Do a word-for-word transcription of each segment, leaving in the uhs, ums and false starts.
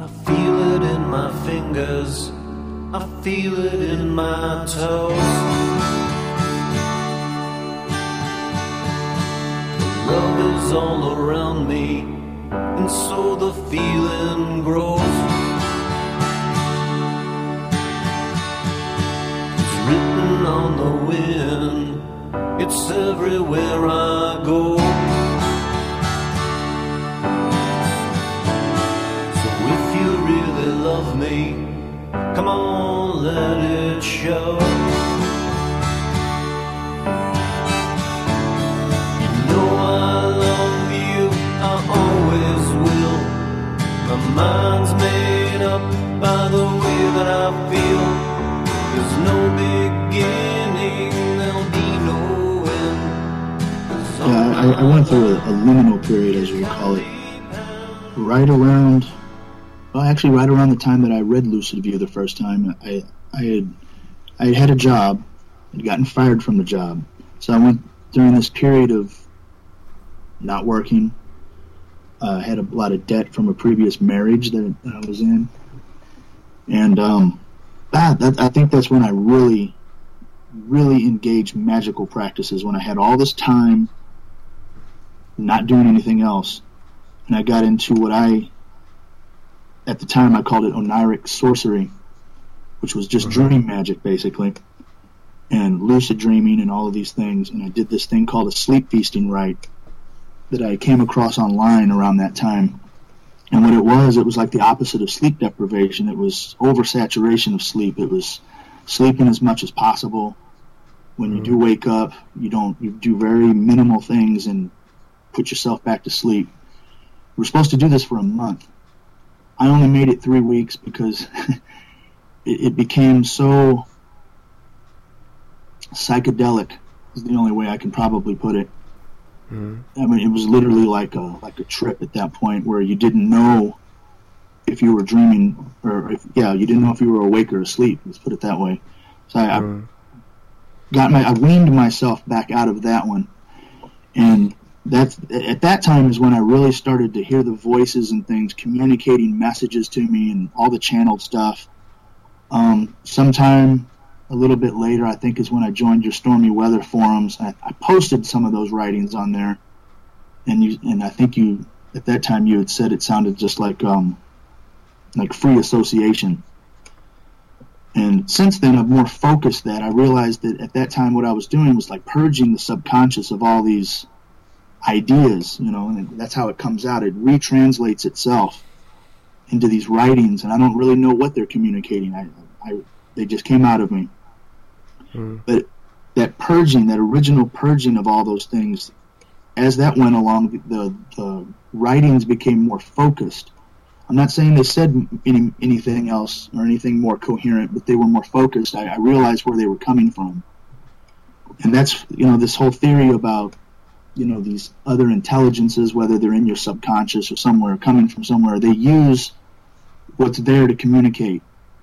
I feel it in my fingers, I feel it in my toes. The love is all around me, and so the feeling grows. It's written on the wind, it's everywhere I go. So if you really love me, come on, let it show. You know I love you, I always will. My mind's made up by the way that I feel. There's no beginning, there'll be no end. Yeah, I, I went through a, a liminal period, as you call it, right around, well, actually right around the time that I read Lucid View the first time. I, I had I had had a job, had gotten fired from the job, so I went during this period of not working. I uh, had a lot of debt from a previous marriage that, that I was in, and um, ah, that, I think that's when I really, really engaged magical practices, when I had all this time not doing anything else, and I got into what I, at the time I called it oniric sorcery, which was just Mm-hmm. dream magic basically, and lucid dreaming and all of these things. And I did this thing called a sleep feasting rite that I came across online around that time. And what it was, it was like the opposite of sleep deprivation. It was oversaturation of sleep. It was sleeping as much as possible. When you do wake up, you don't, you do very minimal things and put yourself back to sleep. We're supposed to do this for a month. I only made it three weeks because it, it became so psychedelic, is the only way I can probably put it. Mm. I mean, it was literally like a like a trip at that point, where you didn't know if you were dreaming, or if, yeah, you didn't know if you were awake or asleep. Let's put it that way. So I, Mm. I got my, I weaned myself back out of that one, and that's at that time is when I really started to hear the voices and things communicating messages to me and all the channeled stuff. Um, sometime a little bit later, I think, is when I joined your Stormy Weather forums. I, I posted some of those writings on there, and you and I think you at that time you had said it sounded just like um, like free association. And since then, I've more focused that. I realized that at that time, what I was doing was like purging the subconscious of all these ideas, you know, and that's how it comes out. It retranslates itself into these writings, and I don't really know what they're communicating. I, I they just came out of me. Mm. But that purging, that original purging of all those things, as that went along, the the writings became more focused. I'm not saying they said any, anything else or anything more coherent, but they were more focused. I, I realized where they were coming from. And that's, you know, this whole theory about, you know, these other intelligences, whether they're in your subconscious or somewhere, coming from somewhere, they use what's there to communicate.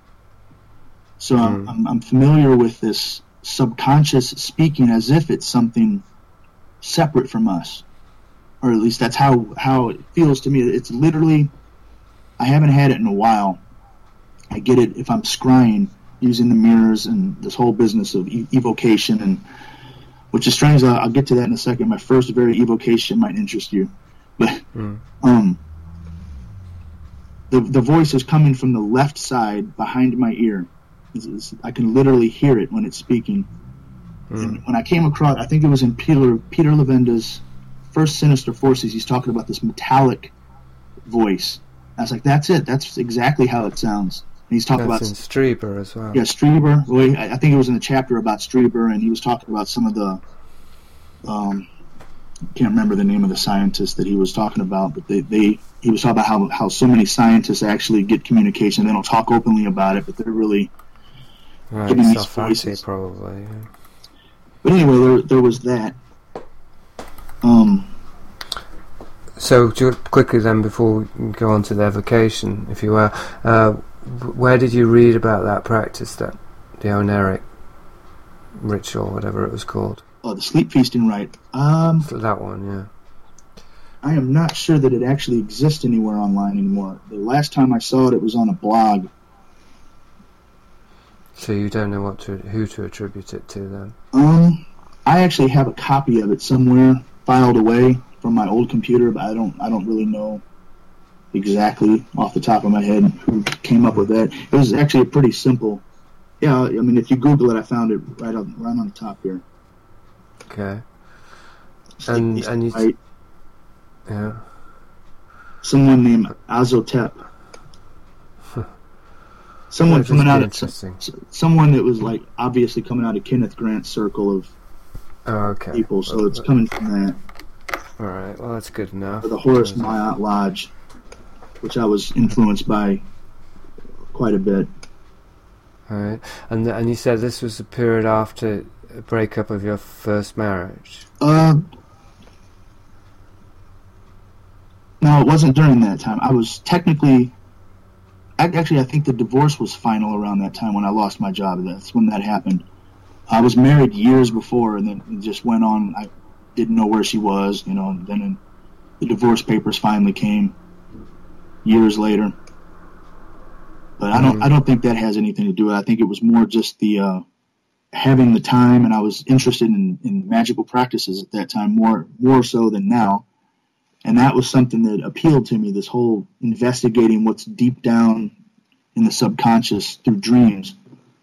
So mm. I'm, I'm, I'm familiar with this subconscious speaking as if it's something separate from us. Or at least that's how, how it feels to me. It's literally... I haven't had it in a while. I get it if I'm scrying using the mirrors and this whole business of e- evocation, and which is strange. I'll, I'll get to that in a second. My first very evocation might interest you, but mm. um, the the voice is coming from the left side behind my ear. It's, it's, I can literally hear it when it's speaking. Mm. And when I came across, I think it was in Peter Peter Levenda's first Sinister Forces. He's talking about this metallic voice. I was like, that's it. That's exactly how it sounds. And he's talking That's about... in Strieber as well. Yeah, Strieber. Well, I think it was in the chapter about Strieber, and he was talking about some of the... Um, I can't remember the name of the scientist that he was talking about, but they, they he was talking about how, how so many scientists actually get communication. They don't talk openly about it, but they're really right, giving these voices. Probably, yeah. But anyway, there, there was that. Um... So, quickly then, before we go on to the evocation, if you will, uh, where did you read about that practice, that the oniric ritual, whatever it was called? Oh, the sleep feasting rite. Um, that one, yeah. I am not sure that it actually exists anywhere online anymore. The last time I saw it, it was on a blog. So you don't know what to, who to attribute it to then? Um, I actually have a copy of it somewhere filed away from my old computer, but I don't I don't really know exactly off the top of my head who came up with that. It was actually a pretty simple. Yeah, I mean, if you Google it, I found it right on right on the top here. Okay. And It's and you, right, yeah. someone named Azotep. Someone That coming must be out of interesting. s- someone that was like obviously coming out of Kenneth Grant's circle of Oh, okay. people, so Well, it's coming from that. all right. Well, that's good enough. Or the Horace Myatt Lodge, which I was influenced by quite a bit. All right. And and you said this was the period after a breakup of your first marriage. Uh, no, it wasn't during that time. I was technically, ac- actually, I think the divorce was final around that time when I lost my job. That's when that happened. I was married years before, and then it just went on. I didn't know where she was, you know. And then the divorce papers finally came years later. But I don't, Mhm. I don't think that has anything to do with it. I think it was more just the uh, having the time, and I was interested in, in magical practices at that time more, more so than now. And that was something that appealed to me. This whole investigating what's deep down in the subconscious through dreams.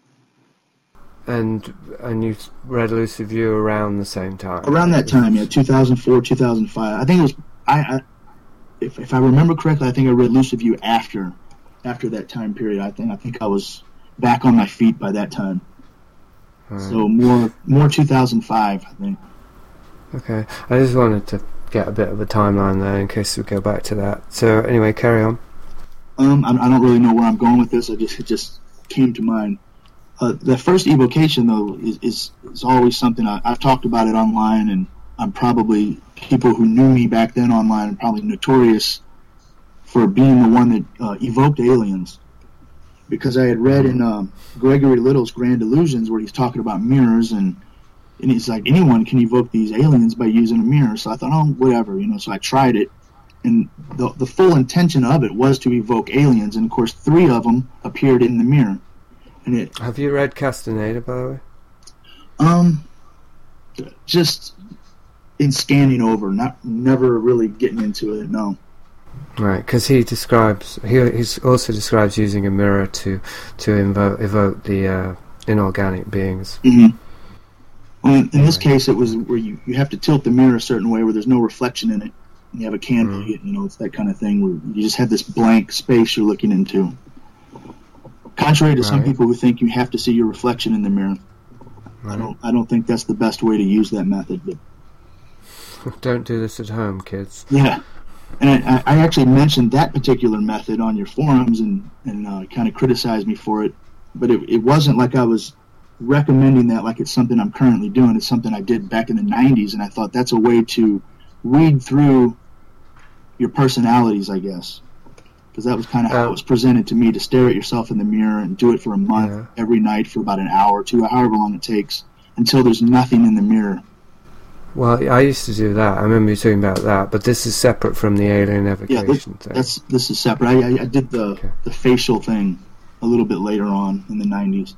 And and you read Lucid View around the same time. Around that time, yeah, two thousand four, two thousand five. I think it was. I, I if if I remember correctly, I think I read Lucid View after after that time period. I think I think I was back on my feet by that time. Right. So more more two thousand five, I think. Okay. I just wanted to get a bit of a timeline there in case we go back to that. So anyway, carry on. Um, I, I don't really know where I'm going with this. I just it just came to mind. Uh, the first evocation, though, is is, is always something I, I've talked about it online, and I'm probably people who knew me back then online are probably notorious for being the one that uh, evoked aliens, because I had read in um, Gregory Little's Grand Illusions where he's talking about mirrors, and and he's like, anyone can evoke these aliens by using a mirror. So I thought, oh, whatever, you know. So I tried it, and the the full intention of it was to evoke aliens, and of course, three of them appeared in the mirror. And it, Have you read Castaneda, by the way? um, just in scanning over, not never really getting into it. No. Right, because he describes he he's also describes using a mirror to to invo- evoke the uh, inorganic beings. Mm-hmm. Well, in, in this case, it was where you, you have to tilt the mirror a certain way where there's no reflection in it. And you have a candle, Mm. you know, it's that kind of thing where you just have this blank space you're looking into. Contrary to some Right. people who think you have to see your reflection in the mirror, I Right. don't. I don't think that's the best way to use that method. But Don't do this at home, kids. yeah, and I, I actually mentioned that particular method on your forums, and and uh, kind of criticized me for it. But it, it wasn't like I was recommending that like it's something I'm currently doing. It's something I did back in the nineties, and I thought that's a way to read through your personalities, I guess. Because that was kind of how Uh, it was presented to me, to stare at yourself in the mirror and do it for a month, Yeah. every night for about an hour or two, however long it takes, until there's nothing in the mirror. Well, I used to do that. I remember you talking about that, but this is separate from the alien Yeah, evocation this, thing. that's this is separate. I, I, I did the Okay. the facial thing a little bit later on in the nineties.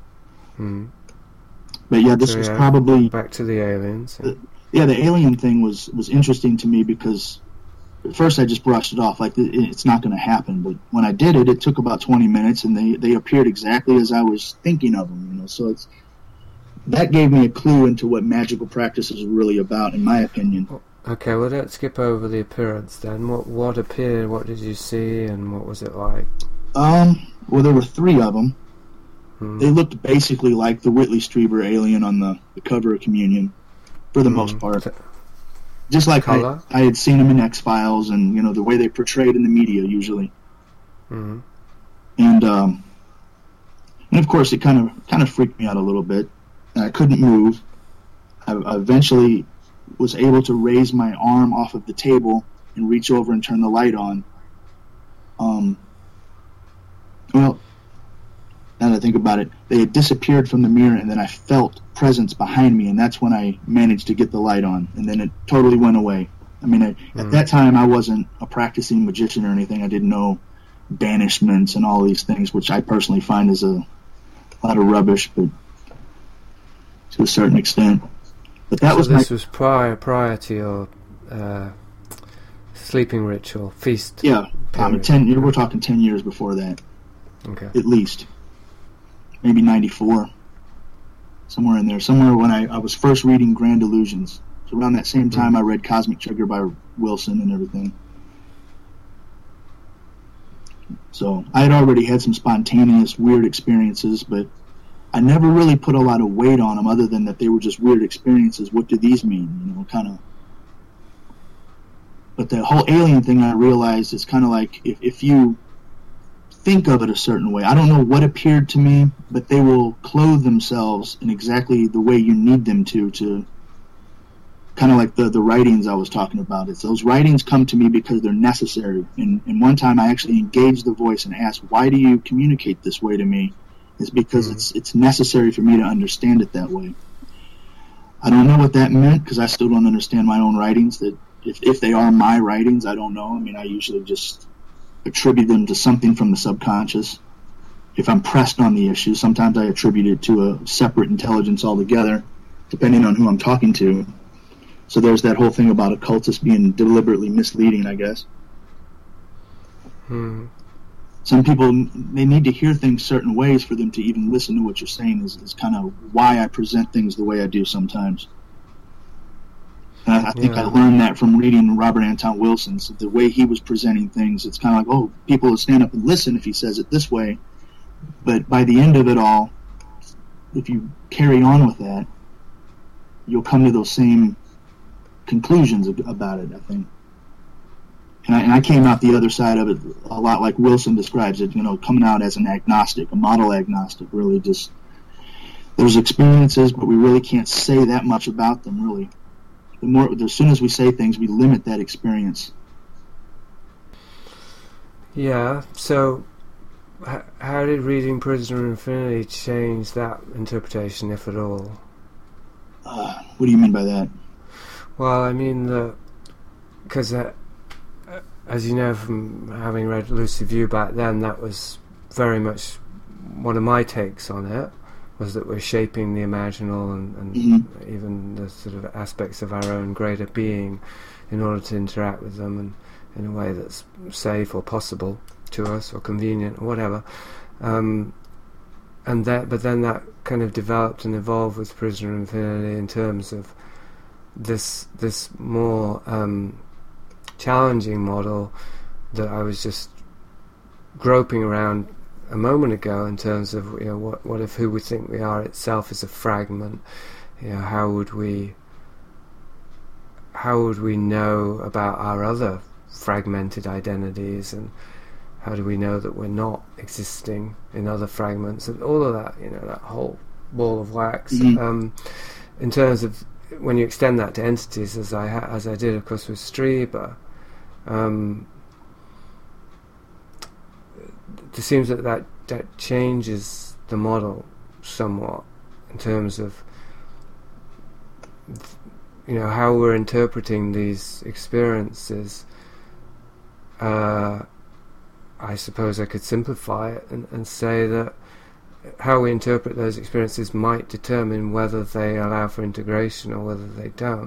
Mm. But yeah, this So, was yeah, probably Back to the aliens. Yeah. yeah. The alien thing was was interesting to me because at first I just brushed it off like it- it's not going to happen. But when I did it, it took about twenty minutes, and they they appeared exactly as I was thinking of them. You know, so it's that gave me a clue into what magical practices are really about, in my opinion. Okay, well, let's skip over the appearance then. What what appeared? What did you see? And what was it like? Um, well, there were three of them. Hmm. They looked basically like the Whitley Strieber alien on the, the cover of Communion, for the Hmm. most part. T- Just like I, Colour? I had seen them in X-Files, and you know the way they portrayed in the media usually. hmm. And um, and of course it kind of kind of freaked me out a little bit. I couldn't move. I, I eventually was able to raise my arm off of the table and reach over and turn the light on. Um, well, now that I think about it, they had disappeared from the mirror, and then I felt presence behind me, and that's when I managed to get the light on, and then it totally went away. I mean, I, mm. at that time, I wasn't a practicing magician or anything. I didn't know banishments and all these things, which I personally find is a lot of rubbish, but to a certain extent. But that so was this my, was prior prior to your uh, sleeping ritual feast. Yeah, um, ten. We're talking ten years before that. Okay, at least, maybe ninety-four, somewhere in there. Somewhere when I, I was first reading Grand Illusions. So around that same time, mm. I read Cosmic Trigger by Wilson and everything. So I had already had some spontaneous, weird experiences, but I never really put a lot of weight on them other than that they were just weird experiences. What do these mean? You know, kind of. But the whole alien thing, I realized, is kind of like if, if you think of it a certain way. I don't know what appeared to me, but they will clothe themselves in exactly the way you need them to, to kind of like the, the writings I was talking about. It's those writings come to me because they're necessary. And, and one time I actually engaged the voice and asked, why do you communicate this way to me? It's because mm-hmm. it's it's necessary for me to understand it that way. I don't know what that meant because I still don't understand my own writings. That if, if they are my writings, I don't know. I mean, I usually just attribute them to something from the subconscious. If I'm pressed on the issue, sometimes I attribute it to a separate intelligence altogether, depending on who I'm talking to. So there's that whole thing about occultists being deliberately misleading, I guess. Hmm. Some people, they need to hear things certain ways for them to even listen to what you're saying is, is kind of why I present things the way I do sometimes. And I, I think yeah. I learned that from reading Robert Anton Wilson's. The way he was presenting things, it's kind of like, oh, people will stand up and listen if he says it this way. But by the end of it all, if you carry on with that, you'll come to those same conclusions about it, I think. And I, and I came out the other side of it a lot like Wilson describes it, you know, coming out as an agnostic, a model agnostic, really just, there's experiences, but we really can't say that much about them, really. The more, as soon as we say things, we limit that experience. Yeah, so h- how did reading Prisoner of Infinity change that interpretation, if at all? Uh, what do you mean by that? Well, I mean, the because uh, as you know from having read Lucid View back then, that was very much one of my takes on it, was that we're shaping the imaginal and, and mm-hmm. even the sort of aspects of our own greater being in order to interact with them and in a way that's safe or possible to us or convenient or whatever. Um, and that, but then that kind of developed and evolved with Prisoner of Infinity in terms of this this more um, challenging model that I was just groping around a moment ago in terms of, you know, what what if who we think we are itself is a fragment. You know, how would we how would we know about our other fragmented identities, and how do we know that we're not existing in other fragments, and all of that, you know, that whole ball of wax. Mm-hmm. Um, in terms of when you extend that to entities, as I ha- as I did, of course, with Strieber, um, it seems that, that that changes the model somewhat in terms of, you know, how we're interpreting these experiences. Uh, I suppose I could simplify it and, and say that how we interpret those experiences might determine whether they allow for integration or whether they don't.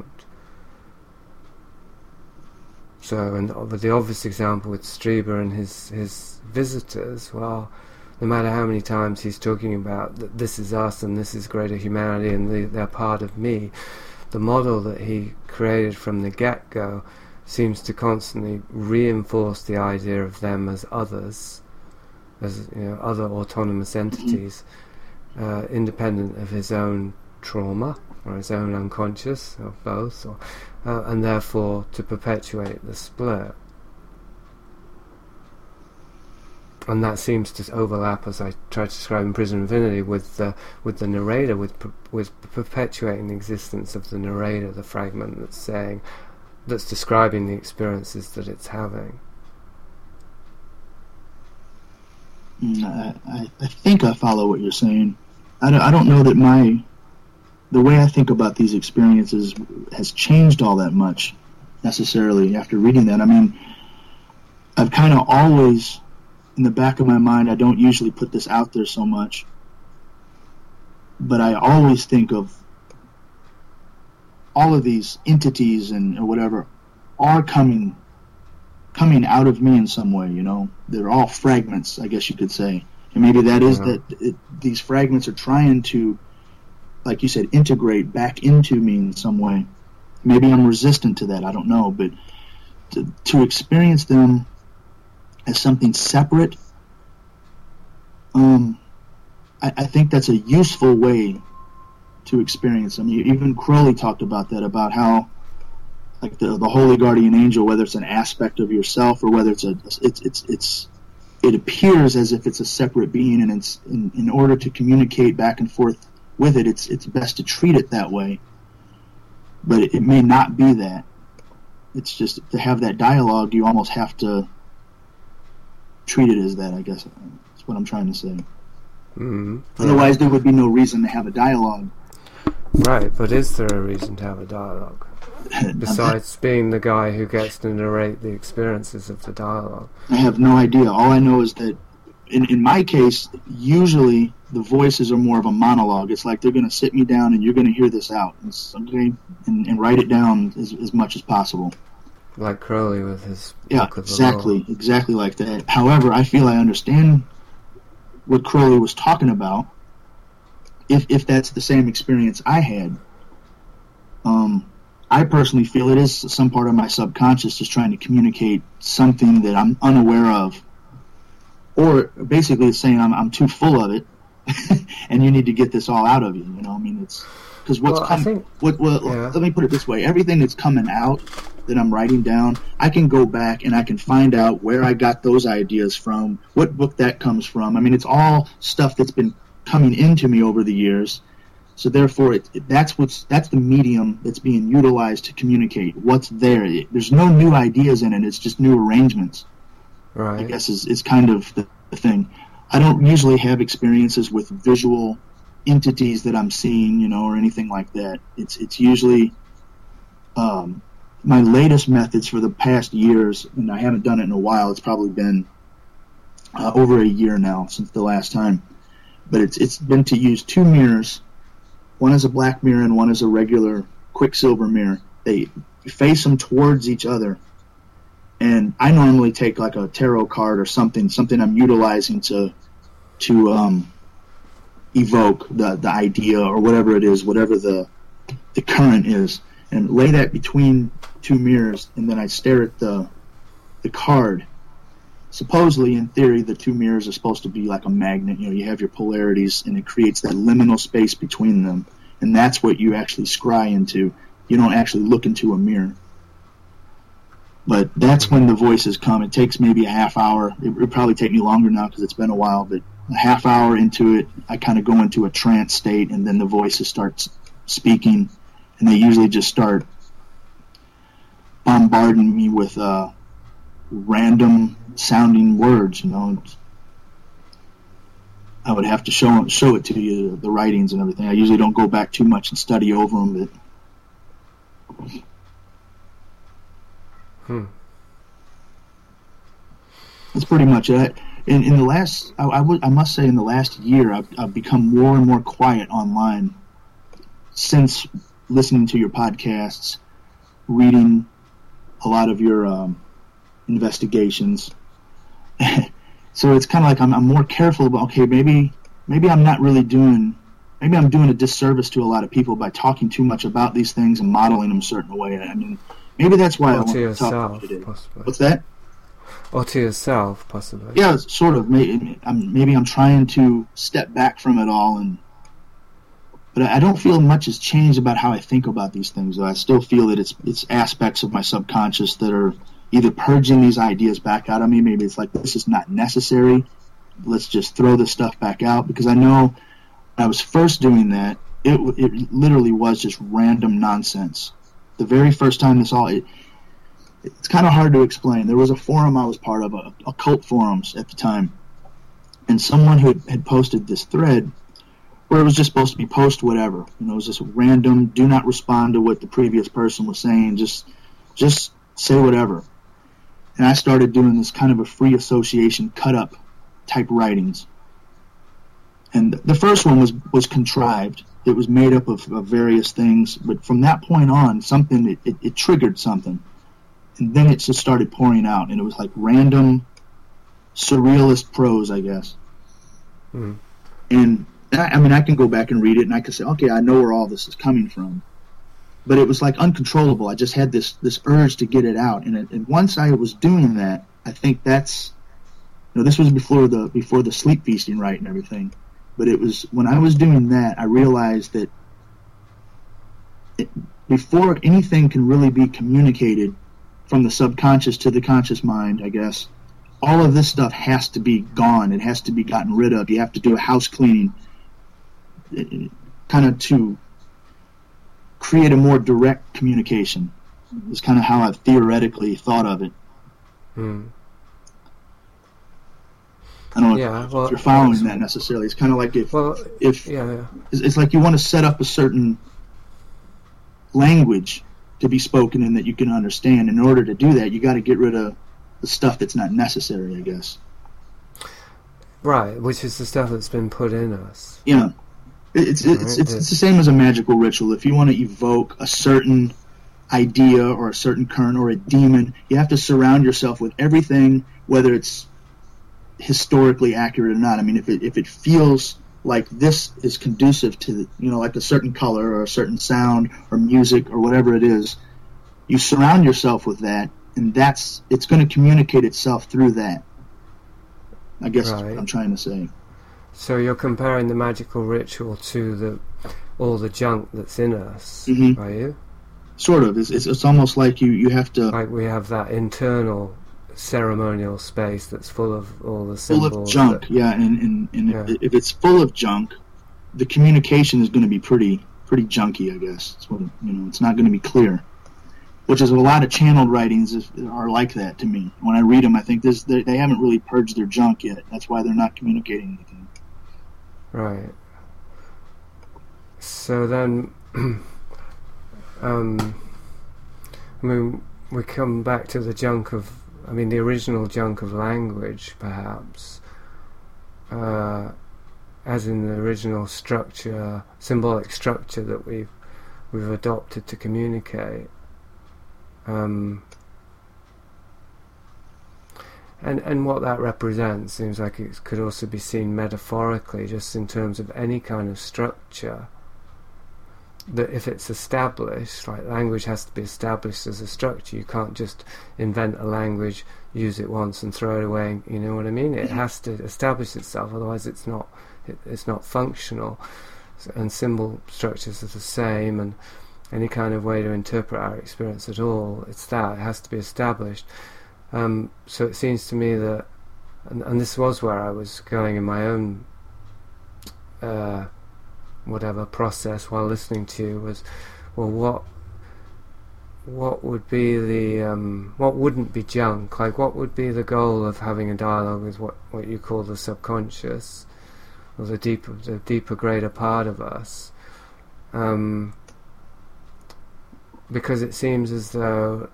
So, and with the obvious example with Strieber and his his visitors, well, no matter how many times he's talking about that this is us and this is greater humanity and they, they're part of me, the model that he created from the get-go seems to constantly reinforce the idea of them as others, as, you know, other autonomous entities, uh, independent of his own trauma or his own unconscious, or both, or, uh, and therefore to perpetuate the split. And that seems to overlap, as I tried to describe in Prisoner of Infinity, with the with the narrator, with per, with perpetuating the existence of the narrator, the fragment that's saying, that's describing the experiences that it's having. I, I, I think I follow what you're saying. I don't, I don't know that my the way I think about these experiences has changed all that much. necessarily after reading that. I mean, I've kind of always, in the back of my mind, I don't usually put this out there so much, but I always think of all of these entities and or whatever are coming coming out of me in some way, you know. They're all fragments, I guess you could say. And maybe that is yeah. that it, these fragments are trying to, like you said, integrate back into me in some way. Maybe I'm resistant to that, I don't know. But to, to experience them as something separate, um, I, I think that's a useful way to experience them. Even Crowley talked about that, about how like the the holy guardian angel, whether it's an aspect of yourself or whether it's a it's it's it's it appears as if it's a separate being, and it's in, in order to communicate back and forth with it, it's it's best to treat it that way. But it, it may not be that. It's just to have that dialogue, you almost have to treat it as that, I guess. That's what I'm trying to say. Mm-hmm. Otherwise, yeah. there would be no reason to have a dialogue. Right, but is there a reason to have a dialogue? Besides being the guy who gets to narrate the experiences of the dialogue. I have no idea. All I know is that in, in my case, usually the voices are more of a monologue. It's like they're going to sit me down and you're going to hear this out. Okay? And, and write it down as, as much as possible. Like Crowley with his Yeah, book of exactly. the law. Exactly like that. However, I feel I understand what Crowley was talking about, if if that's the same experience I had. Um... I personally feel it is some part of my subconscious just trying to communicate something that I'm unaware of, or basically it's saying I'm I'm too full of it, and you need to get this all out of you. You know, I mean, it's because what's well, coming. think, what, well, yeah. Let me put it this way: everything that's coming out that I'm writing down, I can go back and I can find out where I got those ideas from, what book that comes from. I mean, it's all stuff that's been coming into me over the years. So therefore, it, it, that's what's that's the medium that's being utilized to communicate what's there. It, there's no new ideas in it; it's just new arrangements. Right. I guess is is kind of the, the thing. I don't usually have experiences with visual entities that I'm seeing, you know, or anything like that. It's it's usually um, my latest methods for the past years, and I haven't done it in a while. It's probably been uh, over a year now since the last time, but it's it's been to use two mirrors. One is a black mirror and one is a regular quicksilver mirror. They face them towards each other. And I normally take like a tarot card or something, something I'm utilizing to to um, evoke the, the idea or whatever it is, whatever the the current is, and lay that between two mirrors, and then I stare at the the card. Supposedly, in theory, the two mirrors are supposed to be like a magnet. You know, you have your polarities, and it creates that liminal space between them, and that's what you actually scry into. You don't actually look into a mirror. But that's when the voices come. It takes maybe a half hour. It would probably take me longer now because it's been a while, but a half hour into it, I kind of go into a trance state, and then the voices start speaking, and they usually just start bombarding me with uh, random sounding words, you know. I would have to show show it to you, the writings and everything. I usually don't go back too much and study over them, but hmm. that's pretty much it. In in the last, I, I would I must say, in the last year, I've, I've become more and more quiet online since listening to your podcasts, reading a lot of your um, investigations. So it's kind of like I'm, I'm more careful about, okay, maybe maybe I'm not really doing, maybe I'm doing a disservice to a lot of people by talking too much about these things and modeling them a certain way. I mean, maybe that's why or I want to to yourself, talk today. possibly. What's that? Or to yourself, possibly. Yeah, sort of. Maybe I'm, maybe I'm trying to step back from it all, and but I don't feel much has changed about how I think about these things. Though I still feel that it's it's aspects of my subconscious that are either purging these ideas back out of me. Maybe it's like, this is not necessary. Let's just throw this stuff back out. Because I know when I was first doing that, it it literally was just random nonsense. The very first time this all, it, it's kind of hard to explain. There was a forum I was part of, a, occult forums at the time, and someone who had, had posted this thread where it was just supposed to be post whatever. You know, it was just random, do not respond to what the previous person was saying, just just say whatever. And I started doing this kind of a free association cut-up type writings. And the first one was, was contrived. It was made up of, of various things. But from that point on, something it, it, it triggered something. And then it just started pouring out. And it was like random, surrealist prose, I guess. Mm. And, I, I mean, I can go back and read it, and I can say, okay, I know where all this is coming from. But it was like uncontrollable. I just had this, this urge to get it out. And, it, and once I was doing that, I think that's, you know, this was before the before the sleep feasting right and everything. But it was when I was doing that, I realized that it, before anything can really be communicated from the subconscious to the conscious mind, I guess, all of this stuff has to be gone. It has to be gotten rid of. You have to do a house cleaning, kind of to create a more direct communication. Is kind of how I've theoretically thought of it. Mm. I don't know yeah, if, well, if you're following that necessarily. It's kind of like if, well, if yeah, yeah. It's, it's like you want to set up a certain language to be spoken in that you can understand. In order to do that, you got to get rid of the stuff that's not necessary, I guess. Right, which is the stuff that's been put in us. Yeah. It's it's, it's, it's, it's the same as a magical ritual. If you want to evoke a certain idea or a certain current or a demon, you have to surround yourself with everything, whether it's historically accurate or not. I mean, if it if it feels like this is conducive to, you know, like a certain color or a certain sound or music or whatever it is, you surround yourself with that, and that's it's going to communicate itself through that. I guess right. That's what I'm trying to say. So you're comparing the magical ritual to the all the junk that's in us, mm-hmm. are you? Sort of. It's, it's it's almost like you, you have to... Like we have that internal ceremonial space that's full of all the symbols. Full of junk, that, yeah. And, and, and yeah. if it's full of junk, the communication is going to be pretty pretty junky, I guess. It's what, you know, it's not going to be clear. Which is a lot of channeled writings is, are like that to me. When I read them, I think this they, they haven't really purged their junk yet. That's why they're not communicating anything. Right. So then, um, I mean, we come back to the junk of, I mean, the original junk of language, perhaps, uh, as in the original structure, symbolic structure that we've we've adopted to communicate. Um, and and what that represents seems like it could also be seen metaphorically, just in terms of any kind of structure. That if it's established, like language has to be established as a structure. You can't just invent a language, use it once and throw it away. You know what I mean? It has to establish itself, otherwise it's not it, it's not functional. And symbol structures are the same, and any kind of way to interpret our experience at all, it's that, it has to be established. Um, so it seems to me that, and, and this was where I was going in my own uh, whatever process while listening to you, was, well, what what would be the, um, what wouldn't be junk? Like, what would be the goal of having a dialogue with what, what you call the subconscious, or the deeper, the deeper, greater part of us? Um, because it seems as though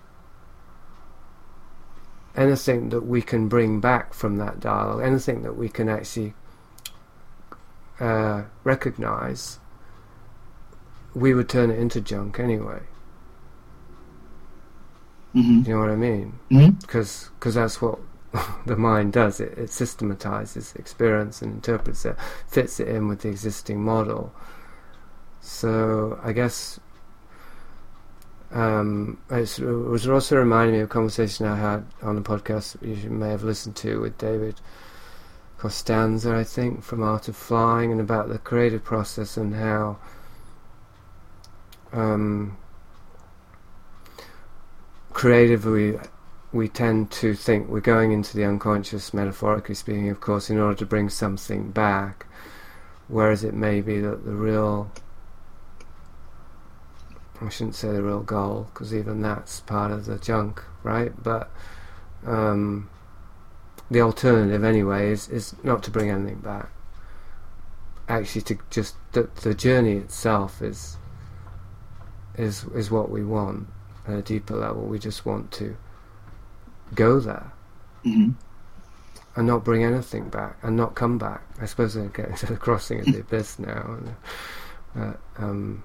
anything that we can bring back from that dialogue, anything that we can actually uh, recognize, we would turn it into junk anyway. Mm-hmm. You know what I mean? Because mm-hmm. cause that's what the mind does. It, it systematizes experience and interprets it, fits it in with the existing model. So I guess um, it was also reminding me of a conversation I had on a podcast you may have listened to with David Costanza, I think, from Art of Flying, and about the creative process and how um, creatively we tend to think we're going into the unconscious, metaphorically speaking, of course, in order to bring something back, whereas it may be that the real, I shouldn't say the real goal, because even that's part of the junk, right? But um, the alternative anyway is, is not to bring anything back. Actually, to just the, the journey itself is is is what we want. at a deeper level. We just want to go there. Mm-hmm. And not bring anything back, and not come back. I suppose I'm getting to the crossing of the abyss now. Uh, um,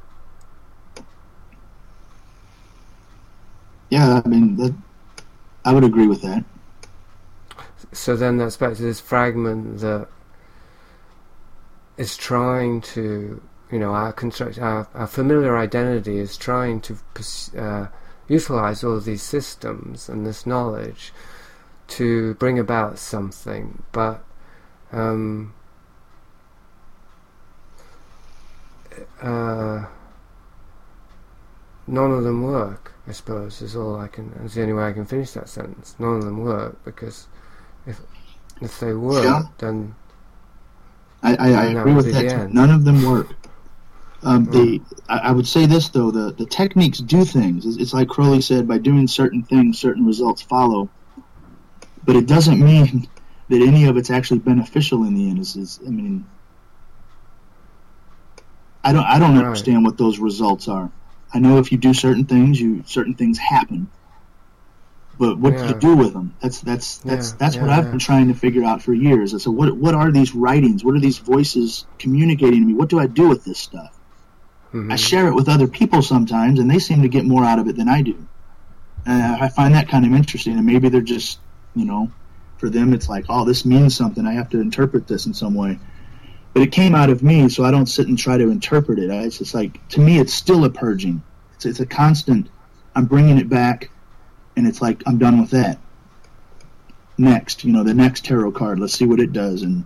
yeah, I mean, that, I would agree with that. So then that's back to this fragment that is trying to, you know, our construct, our, our familiar identity is trying to uh, utilize all of these systems and this knowledge to bring about something, but um, uh, none of them work, I suppose, is all I can, is the only way I can finish that sentence. None of them work, because if if they work, yeah. then I, I, I agree with that. End. None of them work. Um, mm. The I, I would say this though: the the techniques do things. It's, it's like Crowley said: by doing certain things, certain results follow. But it doesn't mean that any of it's actually beneficial in the end. Is, is I mean, I don't I don't right. understand what those results are. I know if you do certain things, you certain things happen. But what yeah. do you do with them? That's that's that's yeah. that's yeah, what I've yeah. been trying to figure out for years. I said, what what are these writings? What are these voices communicating to me? What do I do with this stuff? Mm-hmm. I share it with other people sometimes, and they seem to get more out of it than I do. And I find that kind of interesting. And maybe they're just, you know, for them it's like, oh, this means something. I have to interpret this in some way. But it came out of me, so I don't sit and try to interpret it. It's just like, to me, it's still a purging. It's, it's a constant. I'm bringing it back, and it's like, I'm done with that. Next, you know, the next tarot card. Let's see what it does. And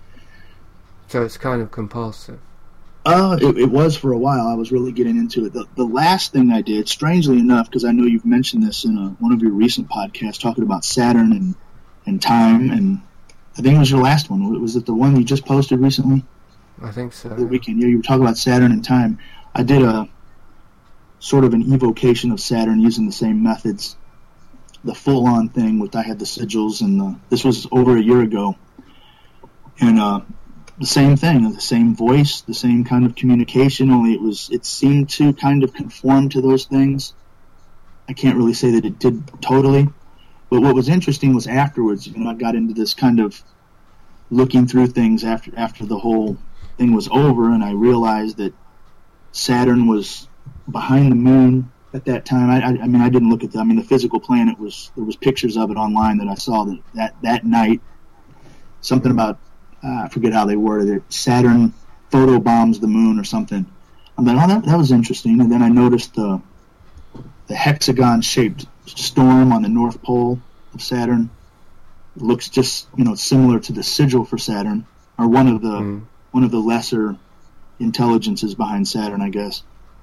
so it's kind of compulsive. Uh, it, it was for a while. I was really getting into it. The, the last thing I did, strangely enough, because I know you've mentioned this in a, one of your recent podcasts, talking about Saturn and, and time, and I think it was your last one. Was it the one you just posted recently? I think so. The weekend. Yeah, you were talking about Saturn and time. I did a sort of an evocation of Saturn using the same methods. The full-on thing with I had the sigils, and the, this was over a year ago. And uh, the same thing, the same voice, the same kind of communication, only it was it seemed to kind of conform to those things. I can't really say that it did totally, but what was interesting was afterwards, you know, I got into this kind of looking through things after after the whole thing was over, and I realized that Saturn was behind the moon at that time. I, I, I mean, I didn't look at the, I mean, the physical planet was, there was pictures of it online that I saw that that, that night, something about, Uh, I forget how they worded it. Saturn photobombs the moon or something. I'm like, oh, that, that was interesting. And then I noticed the the hexagon-shaped storm on the North Pole of Saturn. It looks just, you know, similar to the sigil for Saturn, or one of the mm. one of the lesser intelligences behind Saturn, I guess.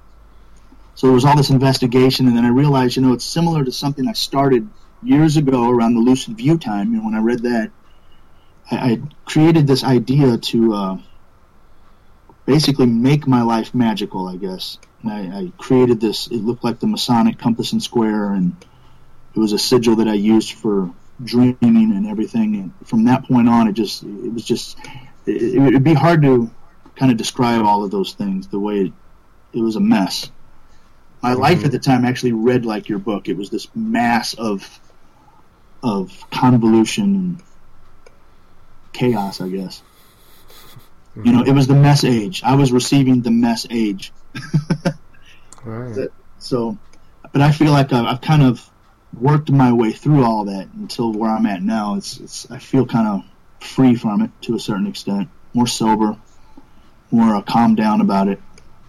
So there was all this investigation, and then I realized, you know, it's similar to something I started years ago around the Lucid View time. You know, when I read that, I created this idea to uh, basically make my life magical, I guess. And I, I created this, it looked like the Masonic compass and square, and it was a sigil that I used for dreaming and everything. And from that point on, it just, it was just, it, it would be hard to kind of describe all of those things, the way it, it was a mess. My mm-hmm. life at the time actually read like your book. It was this mass of of convolution and chaos, I guess. Mm-hmm. You know, it was the mess age. I was receiving the mess age. Right. So, but I feel like I've, I've kind of worked my way through all that until where I'm at now. It's, it's I feel kind of free from it to a certain extent, more sober, more uh, calmed down about it.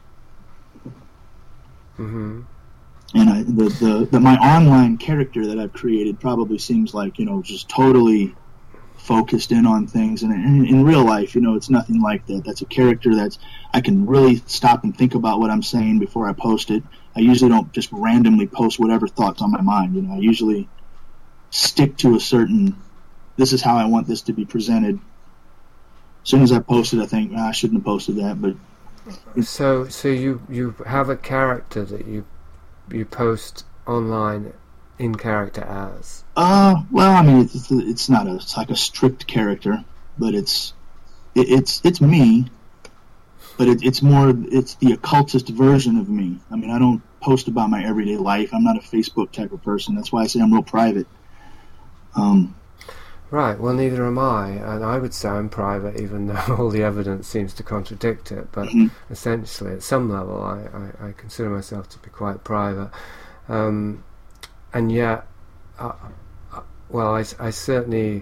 Mm-hmm. And I, the, the the my online character that I've created probably seems like, you know, just totally focused in on things, and in, in real life, you know, it's nothing like that. That's a character that's, I can really stop and think about what I'm saying before I post it. I usually don't just randomly post whatever thoughts on my mind, you know. I usually stick to a certain, this is how I want this to be presented. As soon as I post it, I think, ah, I shouldn't have posted that, but so so you you have a character that you you post online in character as? Uh, well, I mean, it's it's not a it's like a strict character, but it's it, it's it's me, but it, it's more it's the occultist version of me. I mean, I don't post about my everyday life. I'm not a Facebook type of person. That's why I say I'm real private. Um, right, well, neither am I, and I would say I'm private, even though all the evidence seems to contradict it, but mm-hmm. essentially, at some level, I, I, I consider myself to be quite private. Um, and yet, uh, uh, well, I, I certainly,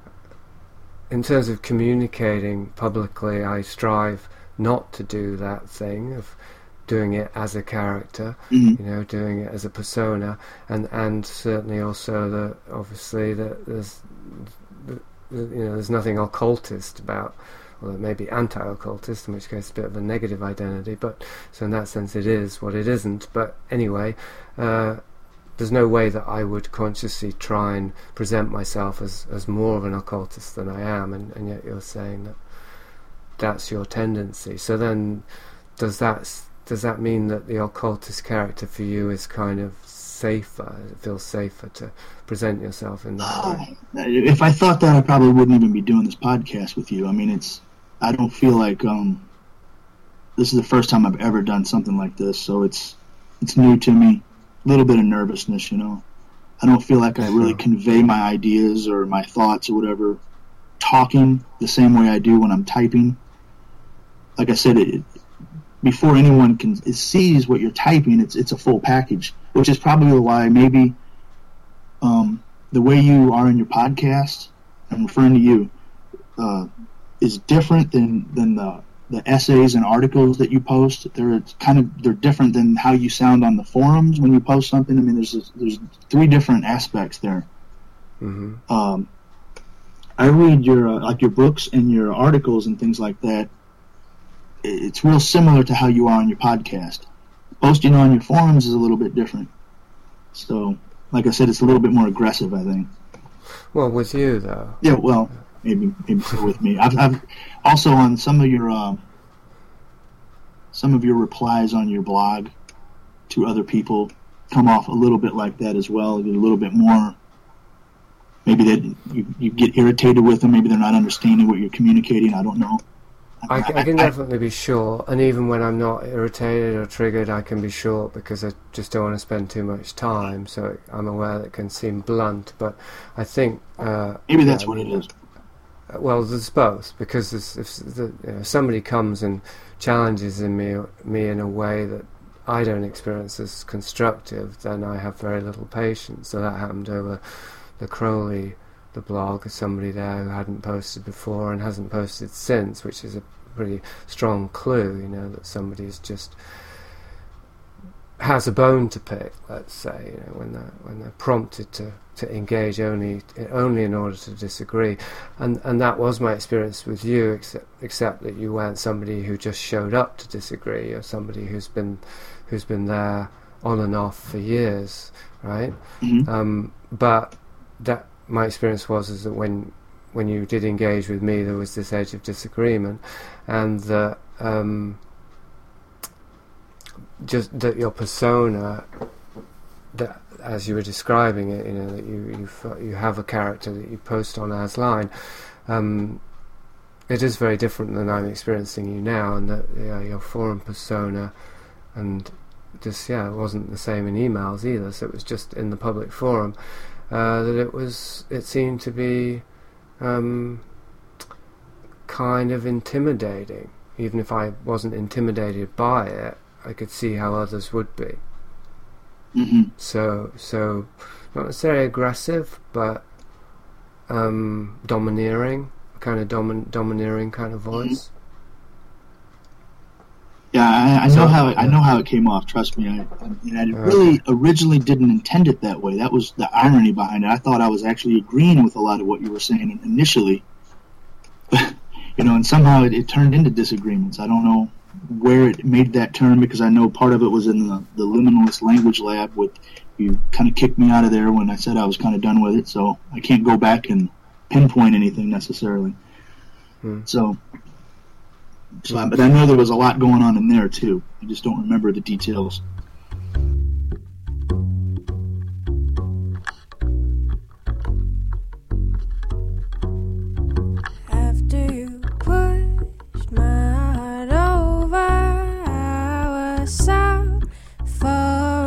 in terms of communicating publicly, I strive not to do that thing of doing it as a character, mm-hmm. you know, doing it as a persona, and and certainly also the obviously that there's the, the, you know there's nothing occultist about, well, it may be anti-occultist, in which case it's a bit of a negative identity, but so in that sense it is what it isn't. But anyway, uh, there's no way that I would consciously try and present myself as as more of an occultist than I am, and, and yet you're saying that that's your tendency. So then, does that does that mean that the occultist character for you is kind of safer? It feels safer to present yourself in that way? If I thought that, I probably wouldn't even be doing this podcast with you. I mean, it's I don't feel like um, this is the first time I've ever done something like this, so it's it's new to me. A little bit of nervousness, you know. I don't feel like I really convey my ideas or my thoughts or whatever talking the same way I do when I'm typing. Like I said, it, before anyone can it sees what you're typing, it's it's a full package, which is probably why maybe um, the way you are in your podcast, I'm referring to you, uh, is different than, than the, the essays and articles that you post. They're kind of they're different than how you sound on the forums when you post something. I mean, there's a, there's three different aspects there. Mm-hmm. Um, I read your uh, like your books and your articles and things like that. It's real similar to how you are on your podcast. Posting on your forums is a little bit different. So, like I said, it's a little bit more aggressive, I think. Well, with you, though. Yeah, well, maybe maybe so with me. I've, I've also on some of your uh, some of your replies on your blog to other people come off a little bit like that as well. You're a little bit more. Maybe that you, you get irritated with them. Maybe they're not understanding what you're communicating. I don't know. I, I can definitely be short, and even when I'm not irritated or triggered, I can be short because I just don't want to spend too much time. So I'm aware that it can seem blunt, but I think uh, maybe that's yeah, what it is. Well, there's both, because if the, you know, somebody comes and challenges in me me in a way that I don't experience as constructive, then I have very little patience. So that happened over the Crowley. The blog, as somebody there who hadn't posted before and hasn't posted since, which is a pretty strong clue, you know, that somebody's just has a bone to pick, let's say, you know, when they're when they're prompted to, to engage only only in order to disagree, and and that was my experience with you, except except that you weren't somebody who just showed up to disagree. You're somebody who's been who's been there on and off for years, right? Mm-hmm. Um, but that. My experience was is that when when you did engage with me, there was this edge of disagreement, and that um, just that your persona, that as you were describing it, you know, that you you you have a character that you post on Asline, um, it is very different than I'm experiencing you now, and that yeah, your forum persona, and just yeah, it wasn't the same in emails either. So it was just in the public forum. Uh, that it was, it seemed to be um, kind of intimidating. Even if I wasn't intimidated by it, I could see how others would be. Mm-hmm. So, so not necessarily aggressive, but um, domineering, kind of domin- domineering kind of voice. Mm-hmm. Yeah, I, I know so, how it, I know how it came off. Trust me, I, and I really okay. originally didn't intend it that way. That was the irony behind it. I thought I was actually agreeing with a lot of what you were saying initially, you know, and somehow it, it turned into disagreements. I don't know where it made that turn, because I know part of it was in the, the Liminalist Language Lab. With you kind of kicked me out of there when I said I was kind of done with it, so I can't go back and pinpoint anything necessarily. Hmm. So. So, but I know there was a lot going on in there too. I just don't remember the details. After you pushed my heart over, I was so far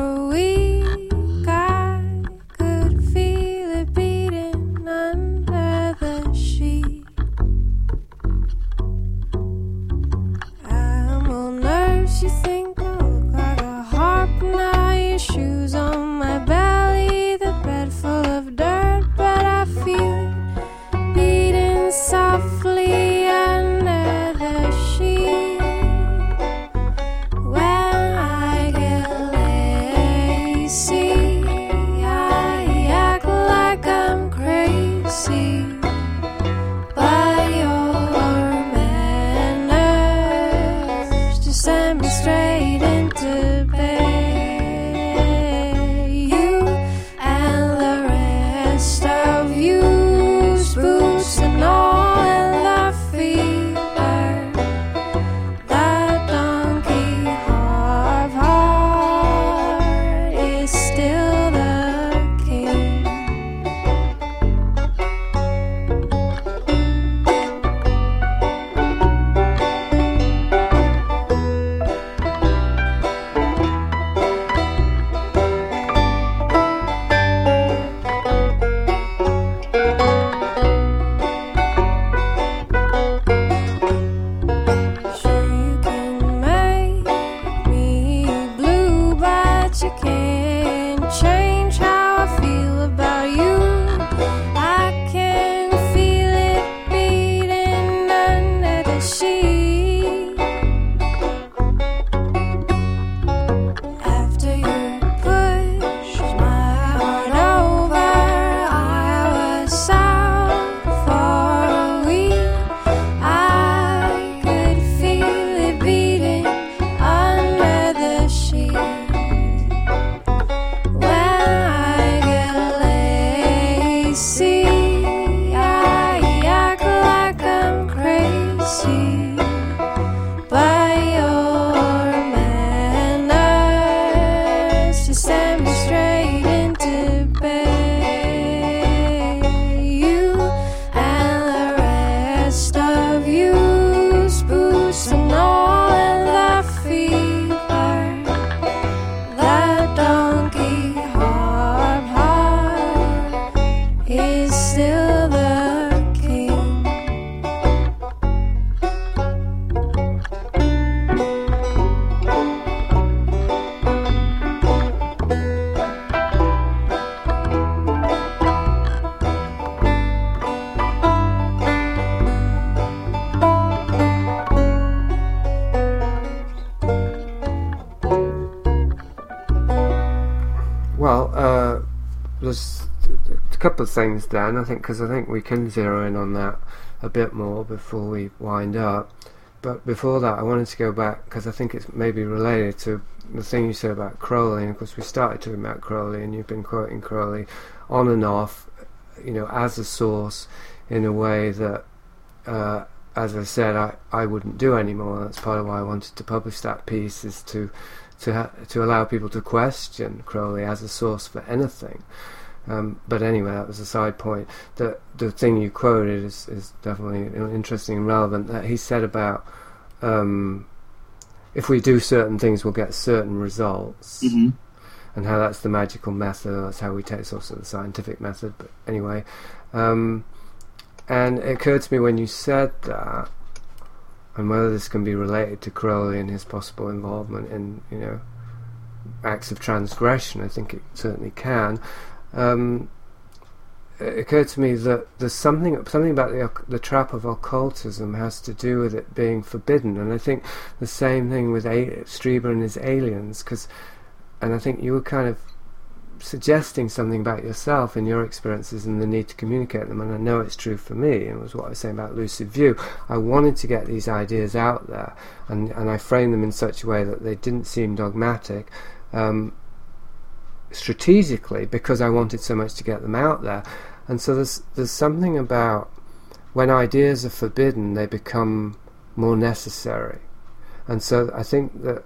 couple of things then, I think, because I think we can zero in on that a bit more before we wind up. But before that, I wanted to go back, because I think it's maybe related to the thing you said about Crowley. And of course, we started talking about Crowley, and you've been quoting Crowley on and off, you know, as a source in a way that, uh, as I said, I, I wouldn't do anymore. That's part of why I wanted to publish that piece, is to to ha- to allow people to question Crowley as a source for anything. Um, but anyway, that was a side point. The the thing you quoted is, is definitely interesting and relevant. That he said about um, if we do certain things, we'll get certain results, Mm-hmm. and how that's the magical method. That's how we take it's also the scientific method. But anyway, um, and it occurred to me when you said that, and whether this can be related to Crowley and his possible involvement in, you know, acts of transgression. I think it certainly can. Um, it occurred to me that there's something something about the the trap of occultism has to do with it being forbidden, and I think the same thing with a- Strieber and his aliens, because, and I think you were kind of suggesting something about yourself and your experiences and the need to communicate them, and I know it's true for me. It was what I was saying about lucid view. I wanted to get these ideas out there, and, and I framed them in such a way that they didn't seem dogmatic, um, strategically, because I wanted so much to get them out there. And so there's there's something about when ideas are forbidden, they become more necessary. And so I think that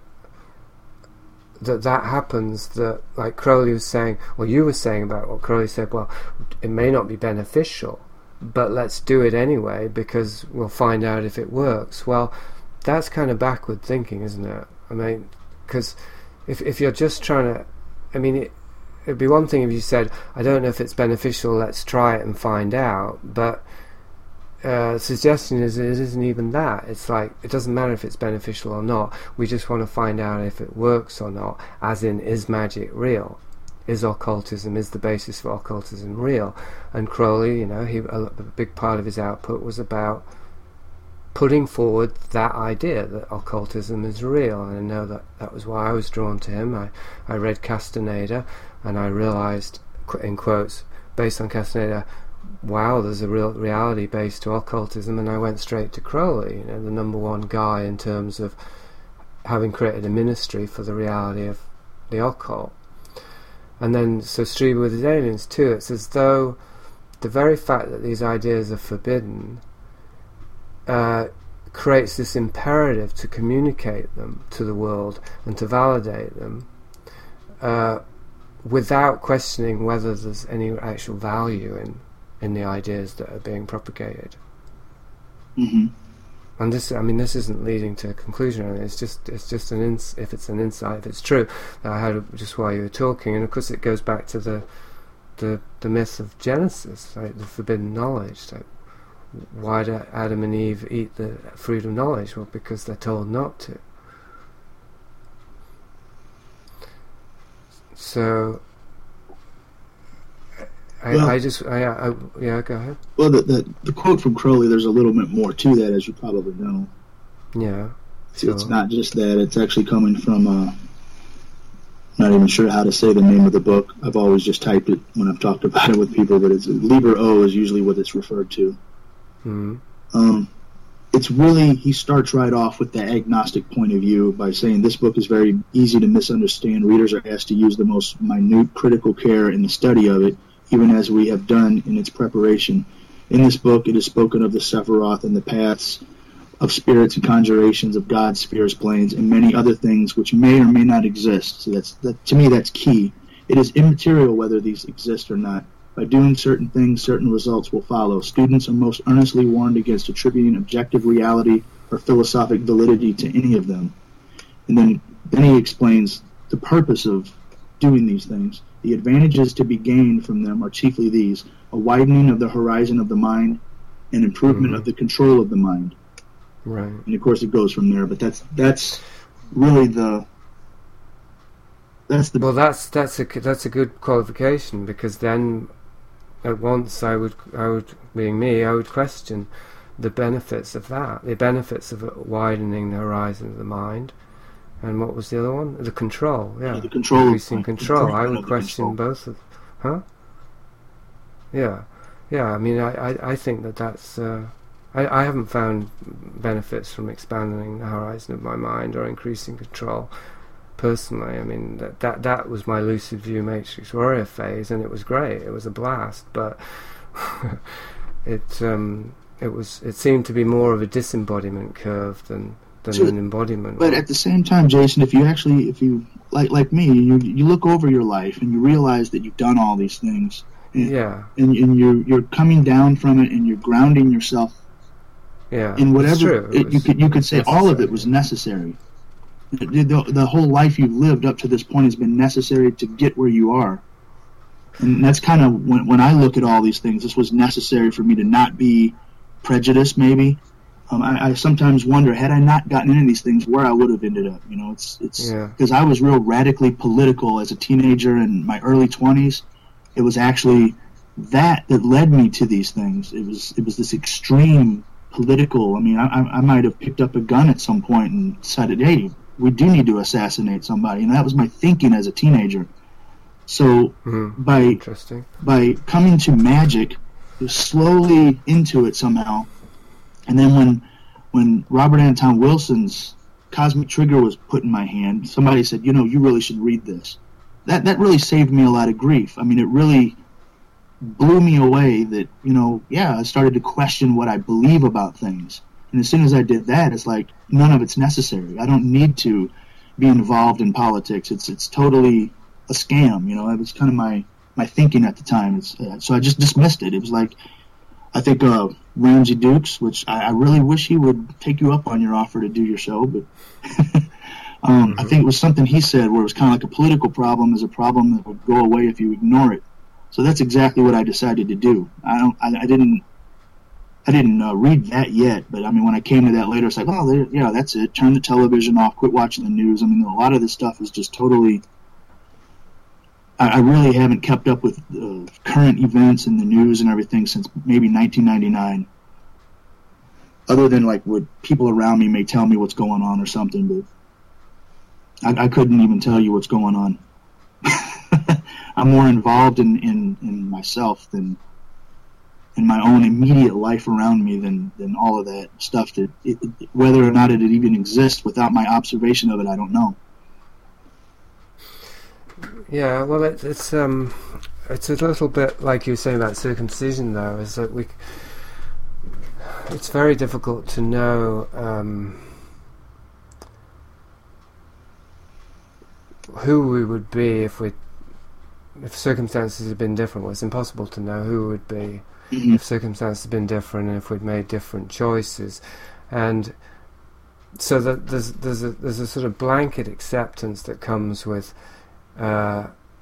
that that happens, that, like Crowley was saying, or you were saying about what Crowley said, well, it may not be beneficial, but let's do it anyway because we'll find out if it works. Well, that's kind of backward thinking, isn't it? I mean, because if if you're just trying to, I mean, it, it'd be one thing if you said, I don't know if it's beneficial, let's try it and find out, but Uh, the suggestion is it isn't even that. It's like, it doesn't matter if it's beneficial or not, we just want to find out if it works or not, as in, is magic real? Is occultism, is the basis for occultism real? And Crowley, you know, he a, a big part of his output was about putting forward that idea that occultism is real, and I know that that was why I was drawn to him. I, I read Castaneda, and I realized, in quotes, based on Castaneda, wow, there's a real reality base to occultism, and I went straight to Crowley, you know, the number one guy in terms of having created a ministry for the reality of the occult. And then, so Strieber with his aliens too, it's as though the very fact that these ideas are forbidden uh, creates this imperative to communicate them to the world and to validate them uh, without questioning whether there's any actual value in in the ideas that are being propagated. Mm-hmm. And this, I mean, this isn't leading to a conclusion. I mean, it's just, it's just an ins- if it's an insight, if it's true, that I had just while you were talking. And of course, it goes back to the, the, the myth of Genesis, right? The forbidden knowledge. So why did Adam and Eve eat the fruit of knowledge? Well, because they're told not to. So. I, well, I just, I, I, yeah, go ahead. Well, the, the the quote from Crowley, there's a little bit more to that, as you probably know. Yeah, It's, sure. it's not just that. It's actually coming from, uh, not even sure how to say the name of the book. I've always just typed it when I've talked about it with people, but it's Liber O is usually what it's referred to. Mm-hmm. Um, it's really, he starts right off with the agnostic point of view by saying this book is very easy to misunderstand. Readers are asked to use the most minute critical care in the study of it, even as we have done in its preparation. In this book, it is spoken of the Sephiroth and the paths of spirits and conjurations of gods, spheres, planes, and many other things which may or may not exist. So that's that, to me, that's key. It is immaterial whether these exist or not. By doing certain things, certain results will follow. Students are most earnestly warned against attributing objective reality or philosophic validity to any of them. And then, then he explains the purpose of doing these things. The advantages to be gained from them are chiefly these: a widening of the horizon of the mind, and improvement Mm-hmm. of the control of the mind. Right. And of course, it goes from there. But that's that's really the that's the Well, that's that's a that's a good qualification, because then at once I would I would being me I would question the benefits of that, the benefits of widening the horizon of the mind. And what was the other one? The control, yeah. Yeah, the control. Increasing control. I Improvement would of the question control. both of, huh? Yeah, yeah. I mean, I, I, I think that that's. Uh, I, I haven't found benefits from expanding the horizon of my mind or increasing control. Personally, I mean that, that that was my lucid view Matrix Warrior phase, and it was great. It was a blast, but it um, it was it seemed to be more of a disembodiment curve than than So- an embodiment. But one. at the same time, Jason, if you actually, if you like like me, you you look over your life and you realize that you've done all these things, and, yeah, and, and you're you're coming down from it, and you're grounding yourself yeah. in it's whatever true. It it, you was could you could say all of necessary. it was necessary. The, the, the whole life you've lived up to this point has been necessary to get where you are. And that's kind of when, when I look at all these things, this was necessary for me to not be prejudiced, maybe. Um, I, I sometimes wonder, had I not gotten into these things, where I would have ended up. You know, it's it's Yeah. because I was real radically political as a teenager in my early twenties. It was actually that that led me to these things. It was it was this extreme political. I mean, I, I I might have picked up a gun at some point and decided, hey, we do need to assassinate somebody. And that was my thinking as a teenager. So Mhm. by Interesting. by coming to magic, slowly into it somehow, and then when when Robert Anton Wilson's Cosmic Trigger was put in my hand, somebody said, you know, you really should read this. That that really saved me a lot of grief. I mean, it really blew me away that, you know, yeah, I started to question what I believe about things. And as soon as I did that, it's like, none of it's necessary. I don't need to be involved in politics. It's it's totally a scam, you know. That was kind of my, my thinking at the time. It's, uh, so I just dismissed it. It was like, I think uh, Ramsey Dukes, which I, I really wish he would take you up on your offer to do your show, but um, I think it was something he said where it was kind of like a political problem is a problem that would go away if you ignore it. So that's exactly what I decided to do. I don't, I, I didn't, I didn't uh, read that yet, but I mean, when I came to that later, it's like, oh, there, yeah, that's it. Turn the television off. Quit watching the news. I mean, a lot of this stuff is just totally. I, I really haven't kept up with uh, current events and the news and everything since maybe nineteen ninety-nine. Other than like what people around me may tell me what's going on or something, but I, I couldn't even tell you what's going on. I'm more involved in, in, in myself than in my own immediate life around me than, than all of that stuff that it, it, whether or not it even exists without my observation of it, I don't know. Yeah, well, it, it's um, it's a little bit like you were saying about circumcision, though, is that we. It's very difficult to know um, who we would be if we, if circumstances had been different. Well, it's impossible to know who we would be Mm-hmm. if circumstances had been different and if we'd made different choices, and so that there's there's a there's a sort of blanket acceptance that comes with. Uh,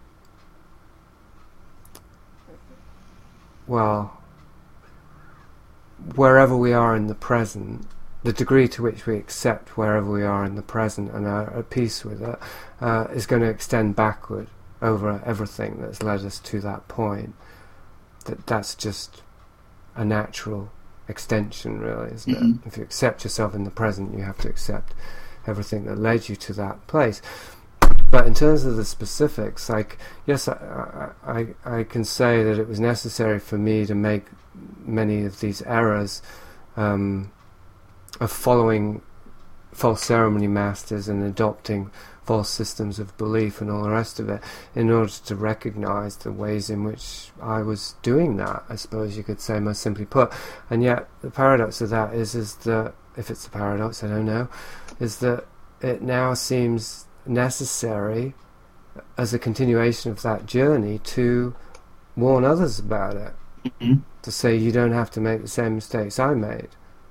well, wherever we are in the present, the degree to which we accept wherever we are in the present and are at peace with it, uh, is going to extend backward over everything that's led us to that point. That that's just a natural extension, really, isn't Mhm. it? If you accept yourself in the present, you have to accept everything that led you to that place. But in terms of the specifics, like, yes, I, I, I can say that it was necessary for me to make many of these errors um, of following false ceremony masters and adopting false systems of belief and all the rest of it in order to recognize the ways in which I was doing that, I suppose you could say, most simply put. And yet the paradox of that is, is that, if it's a paradox, I don't know, is that it now seems necessary as a continuation of that journey to warn others about it, Mhm. to say you don't have to make the same mistakes I made.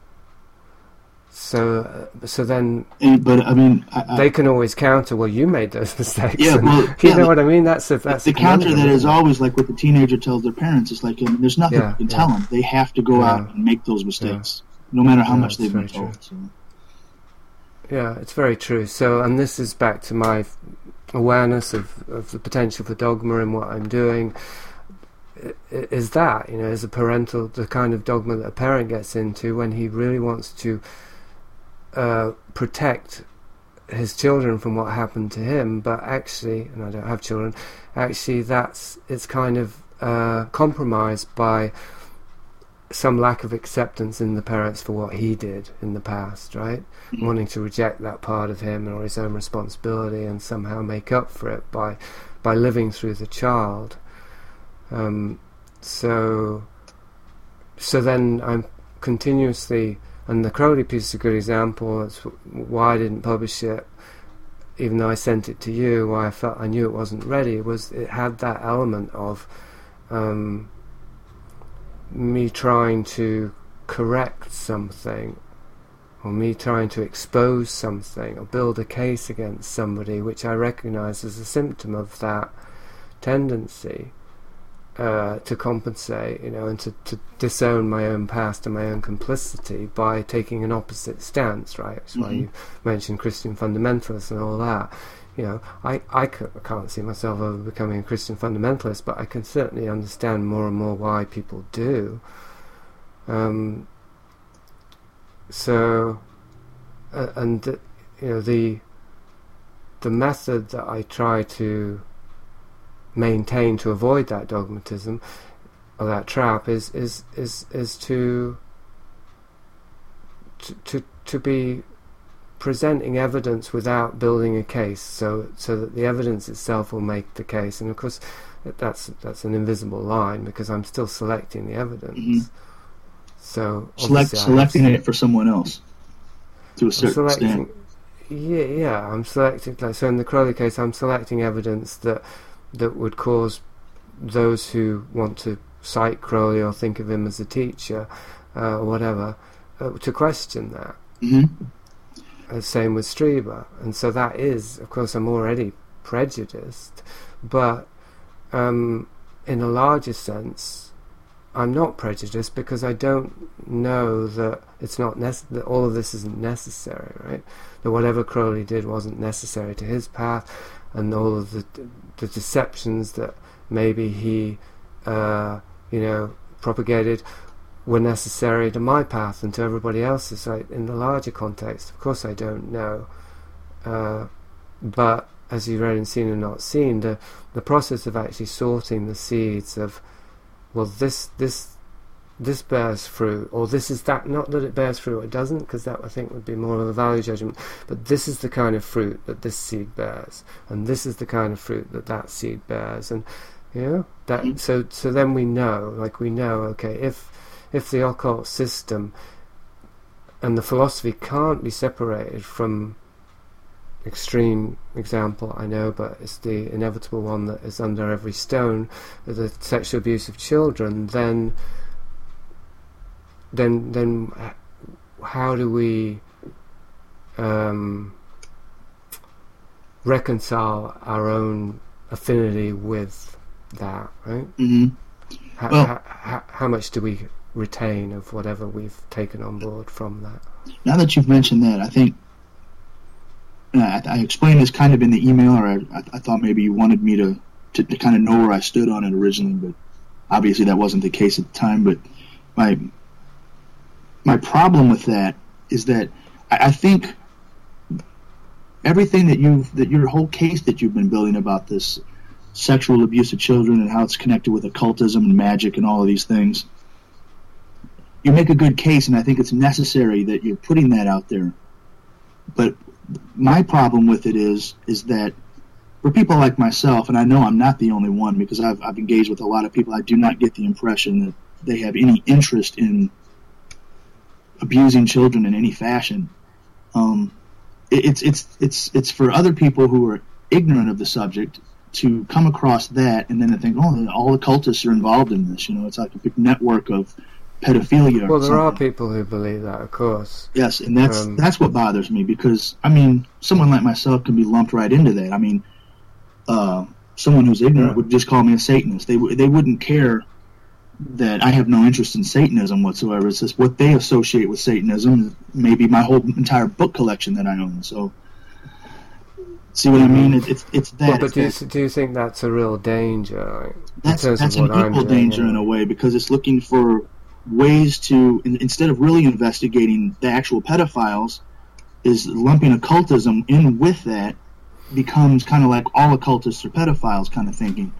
So, uh, so then And, but I mean, I, I, they can always counter. Well, you made those mistakes. Yeah, and- well, you yeah, know the- what I mean. That's a, that's the a counter conundrum, that is isn't it? always like what the teenager tells their parents. It's like, um, there's nothing Yeah, you can yeah. tell them. They have to go Yeah. out and make those mistakes, no matter how Yeah, much it's they've been very told. So. Yeah, it's very true. So, and this is back to my f- awareness of, of the potential for dogma in what I'm doing. I- i- Is that, you know, is a parental, the kind of dogma that a parent gets into when he really wants to uh, protect his children from what happened to him, but actually, and I don't have children, actually that's, it's kind of uh, compromised by some lack of acceptance in the parents for what he did in the past, right? Mm-hmm. Wanting to reject that part of him or his own responsibility and somehow make up for it by by living through the child. Um, so so then I'm continuously, and the Crowley piece is a good example. That's why I didn't publish it, even though I sent it to you. Why I felt I knew it wasn't ready was it had that element of um, me trying to correct something, or me trying to expose something, or build a case against somebody, which I recognize as a symptom of that tendency uh, to compensate, you know, and to, to disown my own past and my own complicity by taking an opposite stance, right? That's why mm-hmm. you mentioned Christian fundamentalists and all that. You know, I, I can't see myself ever becoming a Christian fundamentalist, but I can certainly understand more and more why people do. Um, so, uh, and the, you know, the the method that I try to maintain to avoid that dogmatism or that trap is is is is to to to, to be presenting evidence without building a case, so so that the evidence itself will make the case. And of course, that's that's an invisible line because I'm still selecting the evidence. Mm-hmm. So Select, selecting it for someone else to a certain extent. Yeah, yeah, I'm selecting. Like so, in the Crowley case, I'm selecting evidence that that would cause those who want to cite Crowley or think of him as a teacher uh, or whatever uh, to question that. Mm-hmm. Uh, same with Strieber, and so that is, of course, I'm already prejudiced, but um, in a larger sense, I'm not prejudiced because I don't know that it's not nece- that all of this isn't necessary, right? That whatever Crowley did wasn't necessary to his path, and all of the the deceptions that maybe he, uh, you know, propagated were necessary to my path and to everybody else's. Like, in the larger context, of course I don't know, uh, but as you read in Seen and Not Seen, the the process of actually sorting the seeds of, well, this this this bears fruit, or this is that, not that it bears fruit or it doesn't, because that I think would be more of a value judgment, but this is the kind of fruit that this seed bears, and this is the kind of fruit that that seed bears, and you know that. Mm-hmm. So so then we know, like we know, okay, if if the occult system and the philosophy can't be separated from extreme example, I know, but it's the inevitable one that is under every stone, the sexual abuse of children, then then then how do we um, reconcile our own affinity with that, right? Mm-hmm. How, well, how, how, how much do we retain of whatever we've taken on board from that? Now that you've mentioned that, I think I, I explained this kind of in the email, or I, I thought maybe you wanted me to, to, to kind of know where I stood on it originally, but obviously that wasn't the case at the time. But my my problem with that is that I, I think everything that you've, that your whole case that you've been building about this sexual abuse of children and how it's connected with occultism and magic and all of these things, you make a good case, and I think it's necessary that you're putting that out there. But my problem with it is is that for people like myself, and I know I'm not the only one because I've, I've engaged with a lot of people, I do not get the impression that they have any interest in abusing children in any fashion. Um, it, it's it's it's it's for other people who are ignorant of the subject to come across that and then to think, oh, all occultists are involved in this. You know, it's like a big network of pedophilia. Well, there are people who believe that, of course. Yes, and that's um, that's what bothers me, because I mean, someone like myself can be lumped right into that. I mean, uh, someone who's ignorant yeah. would just call me a Satanist. They they wouldn't care that I have no interest in Satanism whatsoever. It's just what they associate with Satanism. Maybe my whole entire book collection that I own. So, see what I mean? It, it's it's that. Well, but do you, that. do you think that's a real danger? Like, that's in terms that's of an what equal I'm doing, danger yeah. in a way, because it's looking for ways to, instead of really investigating the actual pedophiles, is lumping occultism in with that, becomes kind of like all occultists are pedophiles kind of thinking.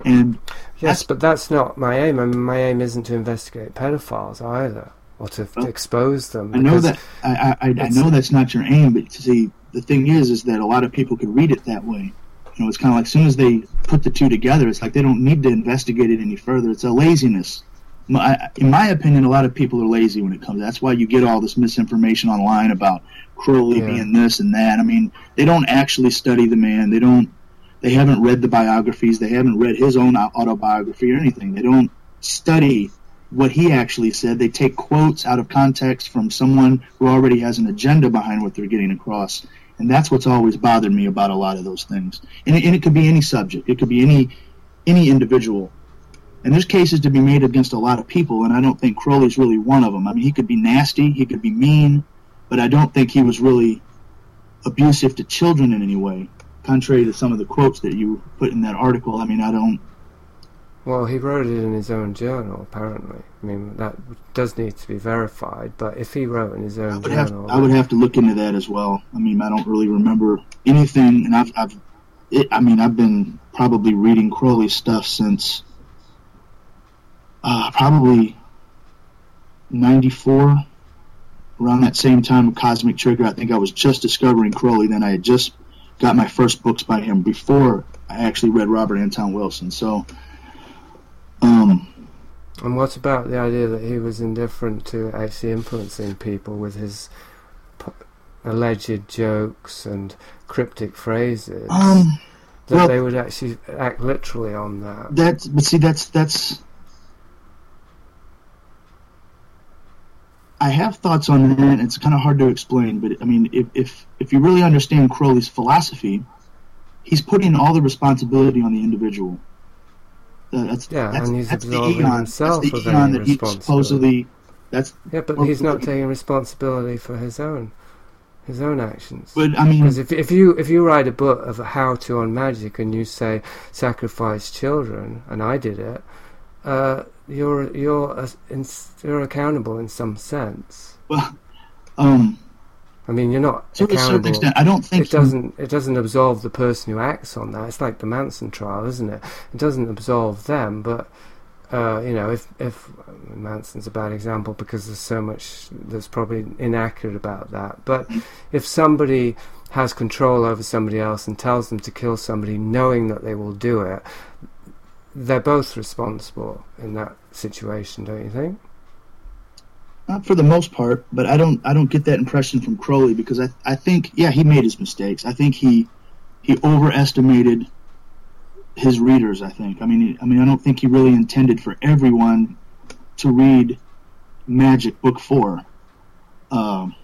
And Yes, that's, but that's not my aim. I mean, my aim isn't to investigate pedophiles either, or to Well, expose them. I know because that I, I, I it's- know that's not your aim, but see, the thing is, is that a lot of people could read it that way. You know, it's kind of like as soon as they put the two together, it's like they don't need to investigate it any further. It's a laziness. My, in my opinion, a lot of people are lazy when it comes. That's why you get all this misinformation online about Crowley Yeah. being this and that. I mean, they don't actually study the man. They don't. They haven't read the biographies. They haven't read his own autobiography or anything. They don't study what he actually said. They take quotes out of context from someone who already has an agenda behind what they're getting across. And that's what's always bothered me about a lot of those things. And it, and it could be any subject. It could be any any individual. And there's cases to be made against a lot of people, and I don't think Crowley's really one of them. I mean, he could be nasty, he could be mean, but I don't think he was really abusive to children in any way, contrary to some of the quotes that you put in that article. I mean, I don't... Well, he wrote it in his own journal, apparently. I mean, that does need to be verified, but if he wrote in his own I would, have, journal... I would have to look into that as well. I mean, I don't really remember anything, and I've... I've it, I mean, I've been probably reading Crowley's stuff since... Uh, probably ninety-four, around that same time of Cosmic Trigger. I think I was just discovering Crowley. Then I had just got my first books by him before I actually read Robert Anton Wilson. So, um, And what about the idea that he was indifferent to actually influencing people with his p- alleged jokes and cryptic phrases? um, that well- they would actually act literally on that. that's but see, that's that's. I have thoughts on that. It's kind of hard to explain, but I mean, if, if if you really understand Crowley's philosophy, he's putting all the responsibility on the individual. Uh, that's, Yeah, that's, and he's that's the absolving eon, himself that's the of eon any that he responsibility. supposedly. That's Yeah, but well, he's not but- taking responsibility for his own his own actions. But I mean, Because if if you if you write a book of how to on magic and you say sacrifice children, and I did it, uh, you're you're a, in, you're accountable in some sense. well, um, I mean, you're not to a certain accountable. extent, I don't think It doesn't it doesn't absolve the person who acts on that. It's like the Manson trial, isn't it? It doesn't absolve them, but uh, you know, if if Manson's a bad example because there's so much that's probably inaccurate about that. But if somebody has control over somebody else and tells them to kill somebody, knowing that they will do it, they're both responsible in that situation, don't you think? Not for the most part, but I don't I don't get that impression from Crowley because I I think yeah he made his mistakes. I think he he overestimated his readers. I think I mean I mean I don't think he really intended for everyone to read Magic Book Four. Um,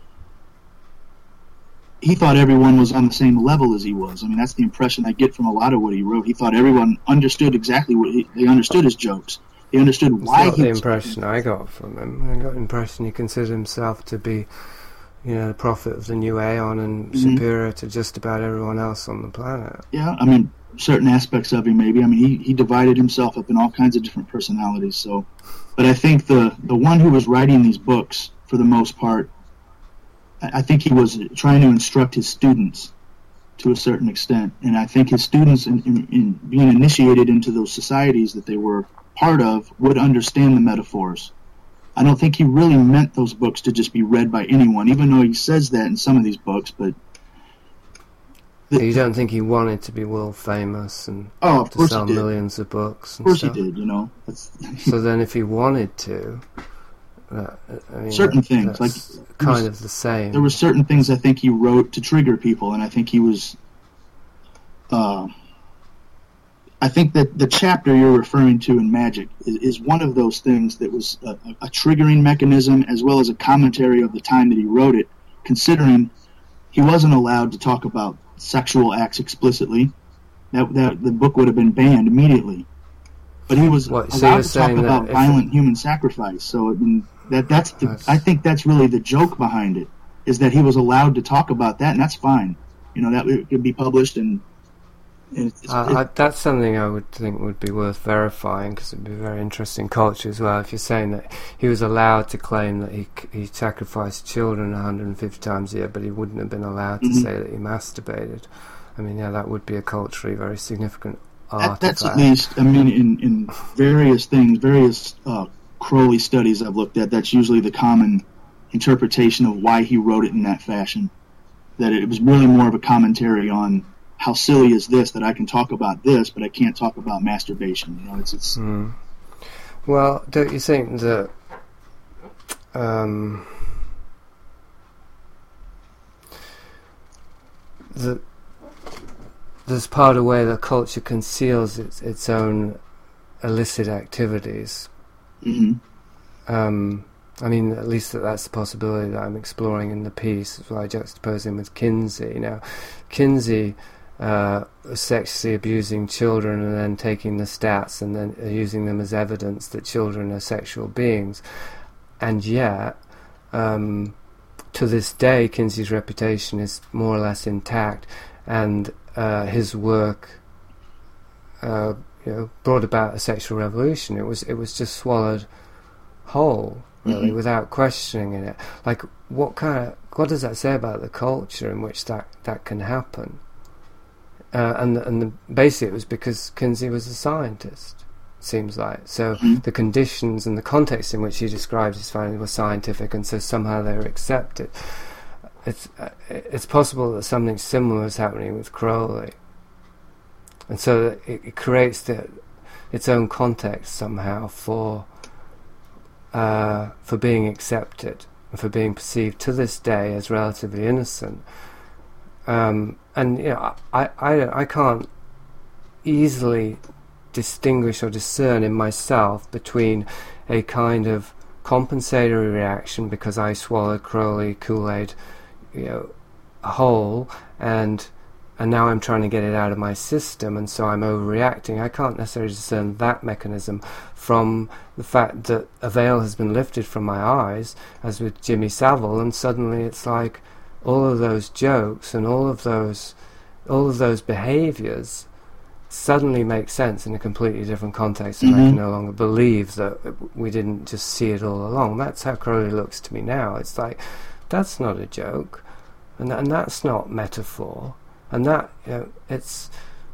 he thought everyone was on the same level as he was. I mean that's the impression I get from a lot of what he wrote. He thought everyone understood exactly what he, they understood his jokes. They understood It's why not he the was impression I got from him. I got the impression he considered himself to be, you know, the prophet of the new aeon and Mhm. superior to just about everyone else on the planet. Yeah, I mean, certain aspects of him, maybe. I mean, he, he divided himself up in all kinds of different personalities. So, but I think the the one who was writing these books, for the most part, I, I think he was trying to instruct his students to a certain extent, and I think his students, in, in, in being initiated into those societies that they were part of, would understand the metaphors. I don't think he really meant those books to just be read by anyone, even though he says that in some of these books. But the, You don't think he wanted to be world famous and oh, of to course sell he did. millions of books Of and course he stuff? did. You know, that's So then if he wanted to, uh, I mean, Certain that- things, that's like, kind was- of the same. there were certain things I think he wrote to trigger people, and I think he was. Uh, I think that the chapter you're referring to in Magic is, is one of those things that was a, a triggering mechanism as well as a commentary of the time that he wrote it, considering he wasn't allowed to talk about sexual acts explicitly. That, that the book would have been banned immediately. But he was What, so allowed you're to talk saying that about if violent human sacrifice. So I mean, that that's, the, That's- I think that's really the joke behind it, is that he was allowed to talk about that, and that's fine. You know, that it could be published and. and it's, it's, Uh, I, that's something I would think would be worth verifying, because it'd be very interesting culture as well. If you're saying that he was allowed to claim that he he sacrificed children one hundred fifty times a year, but he wouldn't have been allowed to Mhm. say that he masturbated. I mean, yeah, that would be a culturally very significant artifact. That, that's at least, I mean, in, in various things, various uh, Crowley studies I've looked at, that's usually the common interpretation of why he wrote it in that fashion. That it was really more of a commentary on how silly is this, that I can talk about this, but I can't talk about masturbation. You know, it's... it's mm. Well, don't you think that... Um, that there's part of the way that culture conceals its, its own illicit activities. Mm-hmm. Um, I mean, at least that that's the possibility that I'm exploring in the piece, as well, I juxtapose him with Kinsey. Now, Kinsey uh, was sexually abusing children and then taking the stats and then using them as evidence that children are sexual beings. And yet, um, to this day, Kinsey's reputation is more or less intact, and uh, his work uh, you know, brought about a sexual revolution. It was it was just swallowed whole, really, mm-hmm. without questioning in it. Like, what kind of what does that say about the culture in which that, that can happen? Uh, and and the, basically, it was because Kinsey was a scientist. Seems like so. Mm-hmm. The conditions and the context in which he described his findings were scientific, and so somehow they were accepted. It's uh, it's possible that something similar is happening with Crowley, and so it, it creates the, its own context somehow for uh, for being accepted and for being perceived to this day as relatively innocent. Um, and you know, I, I I can't easily distinguish or discern in myself between a kind of compensatory reaction because I swallowed Crowley Kool-Aid, you know, whole, and and now I'm trying to get it out of my system, and so I'm overreacting. I can't necessarily discern that mechanism from the fact that a veil has been lifted from my eyes, as with Jimmy Savile, and suddenly it's like all of those jokes and all of those all of those behaviors suddenly makes sense in a completely different context, and mm-hmm. I can no longer believe that we didn't just see it all along. That's how Crowley looks to me now. It's like, that's not a joke, and and that's not metaphor, and that, you know, it's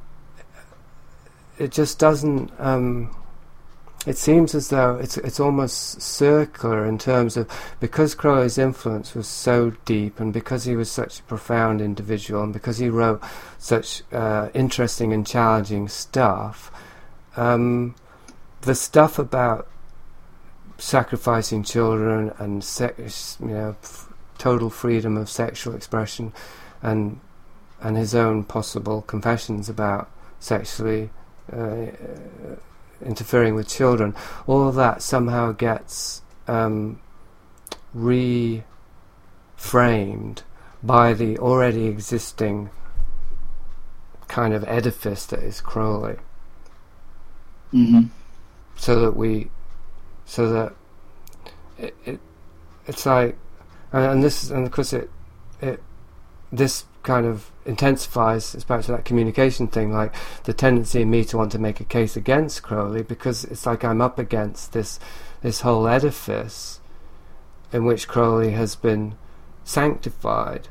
it just doesn't. Um, it seems as though it's it's almost circular in terms of, because Crowley's influence was so deep, and because he was such a profound individual, and because he wrote such uh, interesting and challenging stuff, um, the stuff about sacrificing children and sex, you know, f- total freedom of sexual expression, and and his own possible confessions about sexually uh, interfering with children, all of that somehow gets um, reframed by the already existing kind of edifice that is Crowley. Mm-hmm. So that we, so that it, it it's like, and this, and of course it, it, this kind of intensifies, it's back to that communication thing, like the tendency in me to want to make a case against Crowley, because it's like I'm up against this this whole edifice in which Crowley has been sanctified,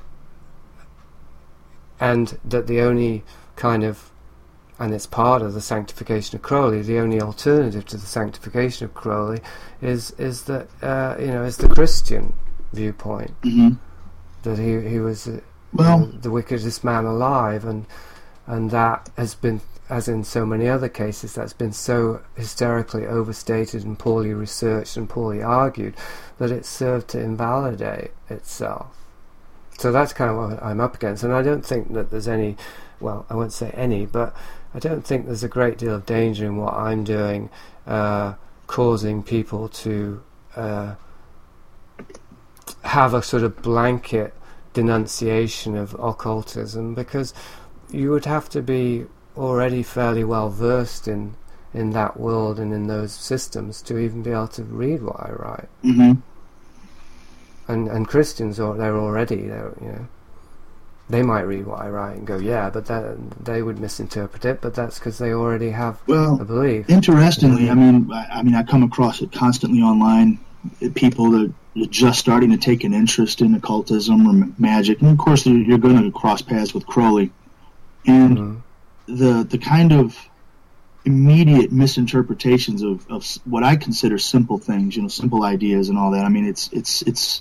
and that the only kind of, and it's part of the sanctification of Crowley, the only alternative to the sanctification of Crowley is is that uh, you know is the Christian viewpoint, mm-hmm. that he he was uh, well, the wickedest man alive, and and that has been, as in so many other cases, that's been so hysterically overstated and poorly researched and poorly argued that it served to invalidate itself. So that's kind of what I'm up against, and I don't think that there's any, well, I won't say any, but I don't think there's a great deal of danger in what I'm doing, uh, causing people to uh, have a sort of blanket denunciation of occultism, because you would have to be already fairly well versed in in that world and in those systems to even be able to read what I write. Mm-hmm. And and Christians, are they're already they're, you know, they might read what I write and go, yeah, but that, they would misinterpret it, but that's because they already have well, a belief. Interestingly, I mean, I, I mean, I come across it constantly online. People that are just starting to take an interest in occultism or magic, and of course, you're going to cross paths with Crowley, and mm-hmm. the the kind of immediate misinterpretations of, of what I consider simple things, you know, simple ideas and all that. I mean, it's it's it's.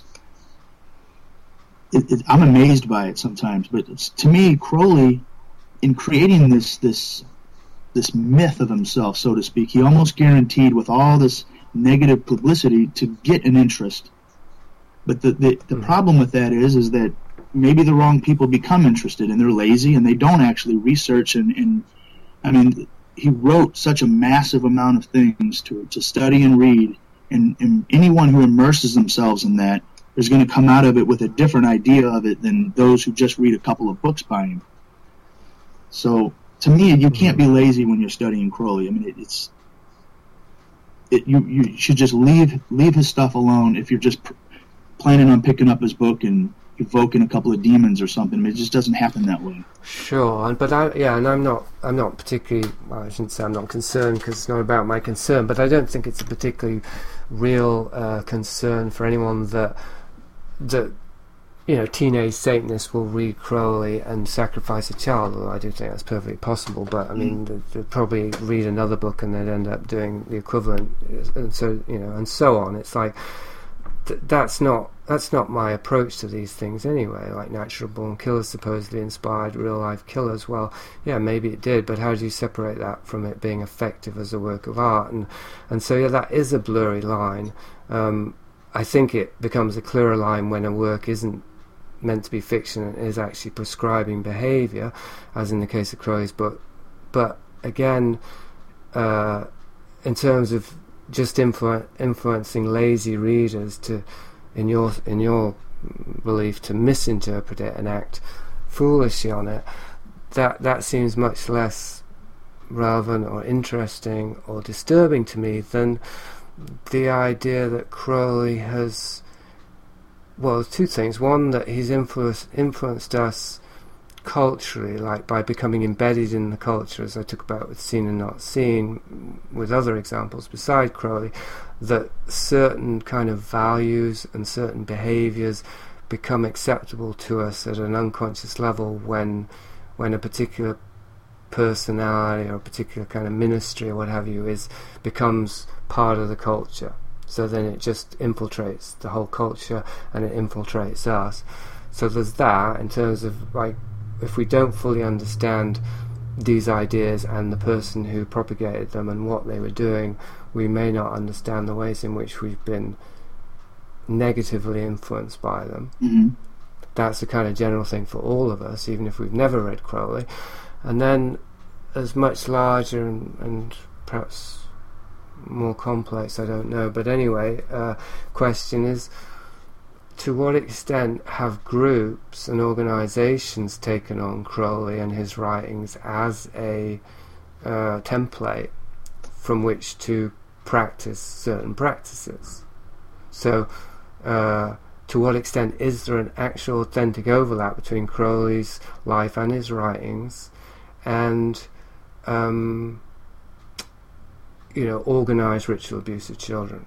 It, it, I'm amazed by it sometimes, but it's, to me, Crowley, in creating this this this myth of himself, so to speak, he almost guaranteed with all this negative publicity to get an interest. But the the, the mm. problem with that is is that maybe the wrong people become interested, and they're lazy and they don't actually research. And, and I mean, he wrote such a massive amount of things to to study and read, and, and anyone who immerses themselves in that is going to come out of it with a different idea of it than those who just read a couple of books by him. So, to me, you can't be lazy when you're studying Crowley. I mean, it, it's it, you you should just leave leave his stuff alone if you're just pr- planning on picking up his book and evoking a couple of demons or something. I mean, it just doesn't happen that way. Sure, and but I yeah, and I'm not I'm not particularly well, I shouldn't say I'm not concerned because it's not about my concern, but I don't think it's a particularly real uh, concern for anyone that that you know teenage Satanists will read Crowley and sacrifice a child. Although I do think that's perfectly possible, but I mean mm. they'd probably read another book and they'd end up doing the equivalent, and so you know and so on. It's like th- that's not that's not my approach to these things anyway. Like Natural Born Killers supposedly inspired real life killers. Well, yeah, maybe it did, but how do you separate that from it being effective as a work of art? And and so yeah, that is a blurry line. Um, I think it becomes a clearer line when a work isn't meant to be fiction and is actually prescribing behaviour, as in the case of Crowley's book. But again, uh, in terms of just influ- influencing lazy readers to, in your in your belief, to misinterpret it and act foolishly on it, that that seems much less relevant or interesting or disturbing to me than the idea that Crowley has, well, two things. One, that he's influenced influenced us culturally, like by becoming embedded in the culture, as I talk about with Seen and Not Seen, with other examples beside Crowley, that certain kind of values and certain behaviours become acceptable to us at an unconscious level when when a particular personality or a particular kind of ministry or what have you is becomes part of the culture. So then it just infiltrates the whole culture and it infiltrates us. So there's that in terms of, like, if we don't fully understand these ideas and the person who propagated them and what they were doing, we may not understand the ways in which we've been negatively influenced by them. Mm-hmm. That's the kind of general thing for all of us, even if we've never read Crowley. And then, as much larger and, and perhaps more complex, I don't know, but anyway, uh, question is, to what extent have groups and organisations taken on Crowley and his writings as a uh, template from which to practice certain practices? So, uh, to what extent is there an actual authentic overlap between Crowley's life and his writings and um, you know, organised ritual abuse of children?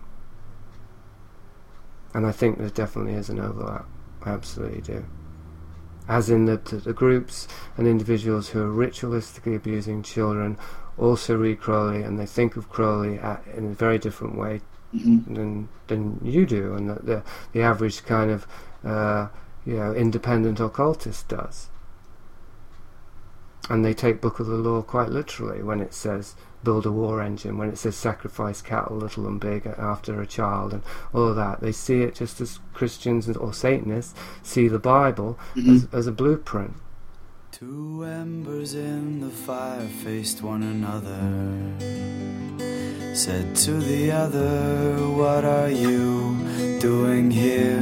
And I think there definitely is an overlap. I absolutely do. As in that the, the groups and individuals who are ritualistically abusing children also read Crowley and they think of Crowley at, in a very different way mm-hmm. than than you do, and that the the average kind of uh, you know independent occultist does. And they take Book of the Law quite literally when it says build a war engine, when it says sacrifice cattle little and big after a child, and all of that. They see it just as Christians or Satanists see the Bible mm-hmm. as, as a blueprint. Two embers in the fire faced one another, said to the other, "What are you doing here?"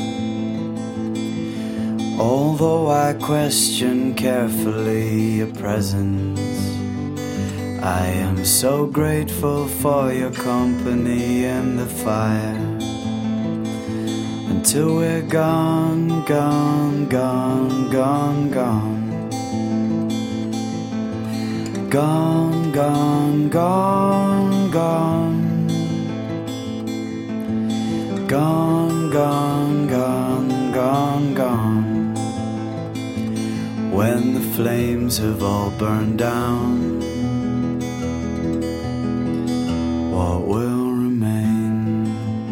Although I question carefully your presence, I am so grateful for your company in the fire. Until we're gone, gone, gone, gone, gone. Gone, gone, gone, gone. Gone, gone, gone, gone, gone. When the flames have all burned down, what will remain?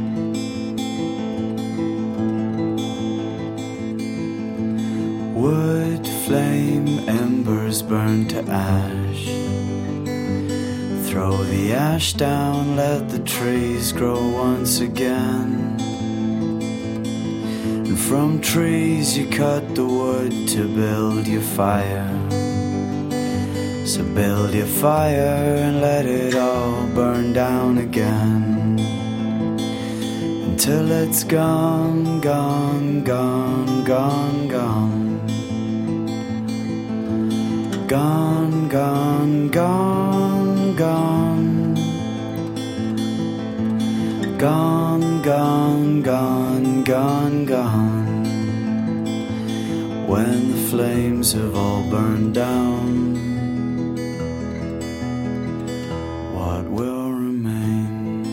Wood, flame, embers burn to ash. Throw the ash down, let the trees grow once again. And from trees you cut the wood to build your fire. So build your fire and let it all burn down again. Until it's gone, gone, gone, gone, gone. Gone, gone, gone, gone. Gone, gone, gone, gone, gone. When the flames have all burned down, what will remain?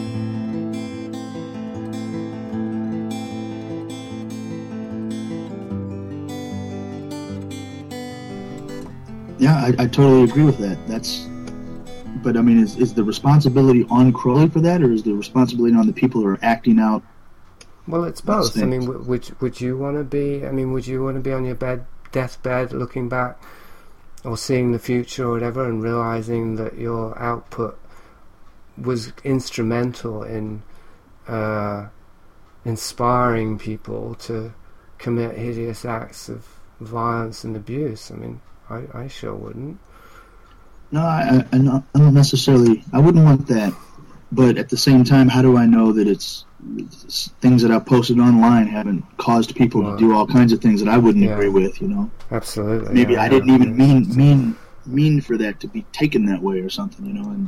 Yeah, I, I totally agree with that. That's, but I mean, is is the responsibility on Crowley for that, or is the responsibility on the people who are acting out? Well, it's both. I mean, w- would would you want to be? I mean, would you want to be on your bed, deathbed, looking back, or seeing the future, or whatever, and realizing that your output was instrumental in uh, inspiring people to commit hideous acts of violence and abuse? I mean, I, I sure wouldn't. No, I, I, not, I don't necessarily. I wouldn't want that. But at the same time, how do I know that it's, it's things that I've posted online haven't caused people well, to do all kinds of things that I wouldn't yeah, agree with? You know, absolutely. Maybe yeah, I didn't even mean mean mean for that to be taken that way or something. You know, and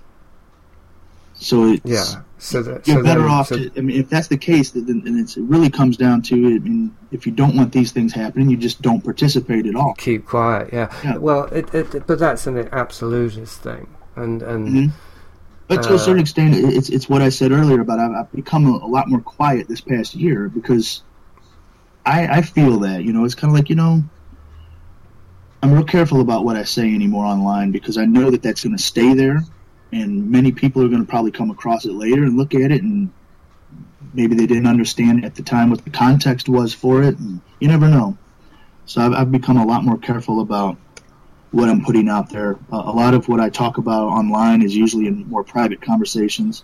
so it's, yeah. So that, you're so better then, off. So to, I mean, if that's the case, then, then it's, it really comes down to. I mean, if you don't want these things happening, you just don't participate at all. Keep quiet. Yeah. yeah. Well, it, it, but that's an absolutist thing, and and. Mm-hmm. But to uh, a certain extent, it's it's what I said earlier about I've, I've become a, a lot more quiet this past year because I, I feel that, you know, it's kind of like, you know, I'm real careful about what I say anymore online because I know that that's going to stay there, and many people are going to probably come across it later and look at it, and maybe they didn't understand at the time what the context was for it, and you never know. So I've, I've become a lot more careful about what I'm putting out there. Uh, a lot of what I talk about online is usually in more private conversations.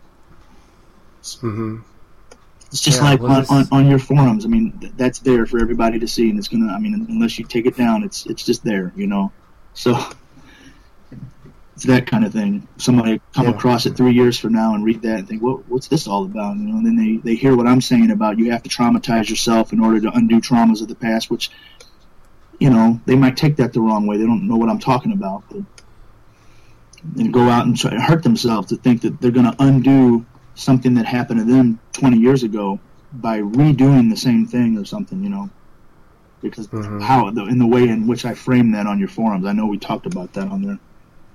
Mm-hmm. It's just yeah, like well, on, on, on your forums. I mean, th- that's there for everybody to see, and it's gonna. I mean, unless you take it down, it's it's just there, you know. So it's that kind of thing. Somebody come yeah. across it three years from now and read that and think, "What what's this all about?" You know, and then they they hear what I'm saying about you have to traumatize yourself in order to undo traumas of the past, which. You know, they might take that the wrong way. They don't know what I'm talking about. But, and go out and try to hurt themselves to think that they're going to undo something that happened to them twenty years ago by redoing the same thing or something, you know. Because mm-hmm. how, in the way in which I frame that on your forums. I know we talked about that on there.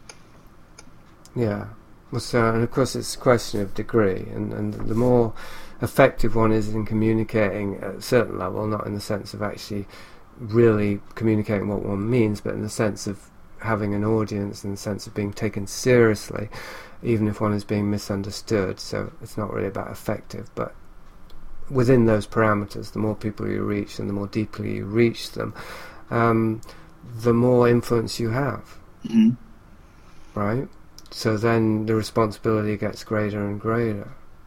Yeah. Well, so, and of course it's a question of degree. And, and the more effective one is in communicating at a certain level, not in the sense of actually really communicating what one means, but in the sense of having an audience, in the sense of being taken seriously, even if one is being misunderstood. So it's not really about effective, but within those parameters, the more people you reach and the more deeply you reach them, um, the more influence you have. Mm-hmm. Right? So then the responsibility gets greater and greater.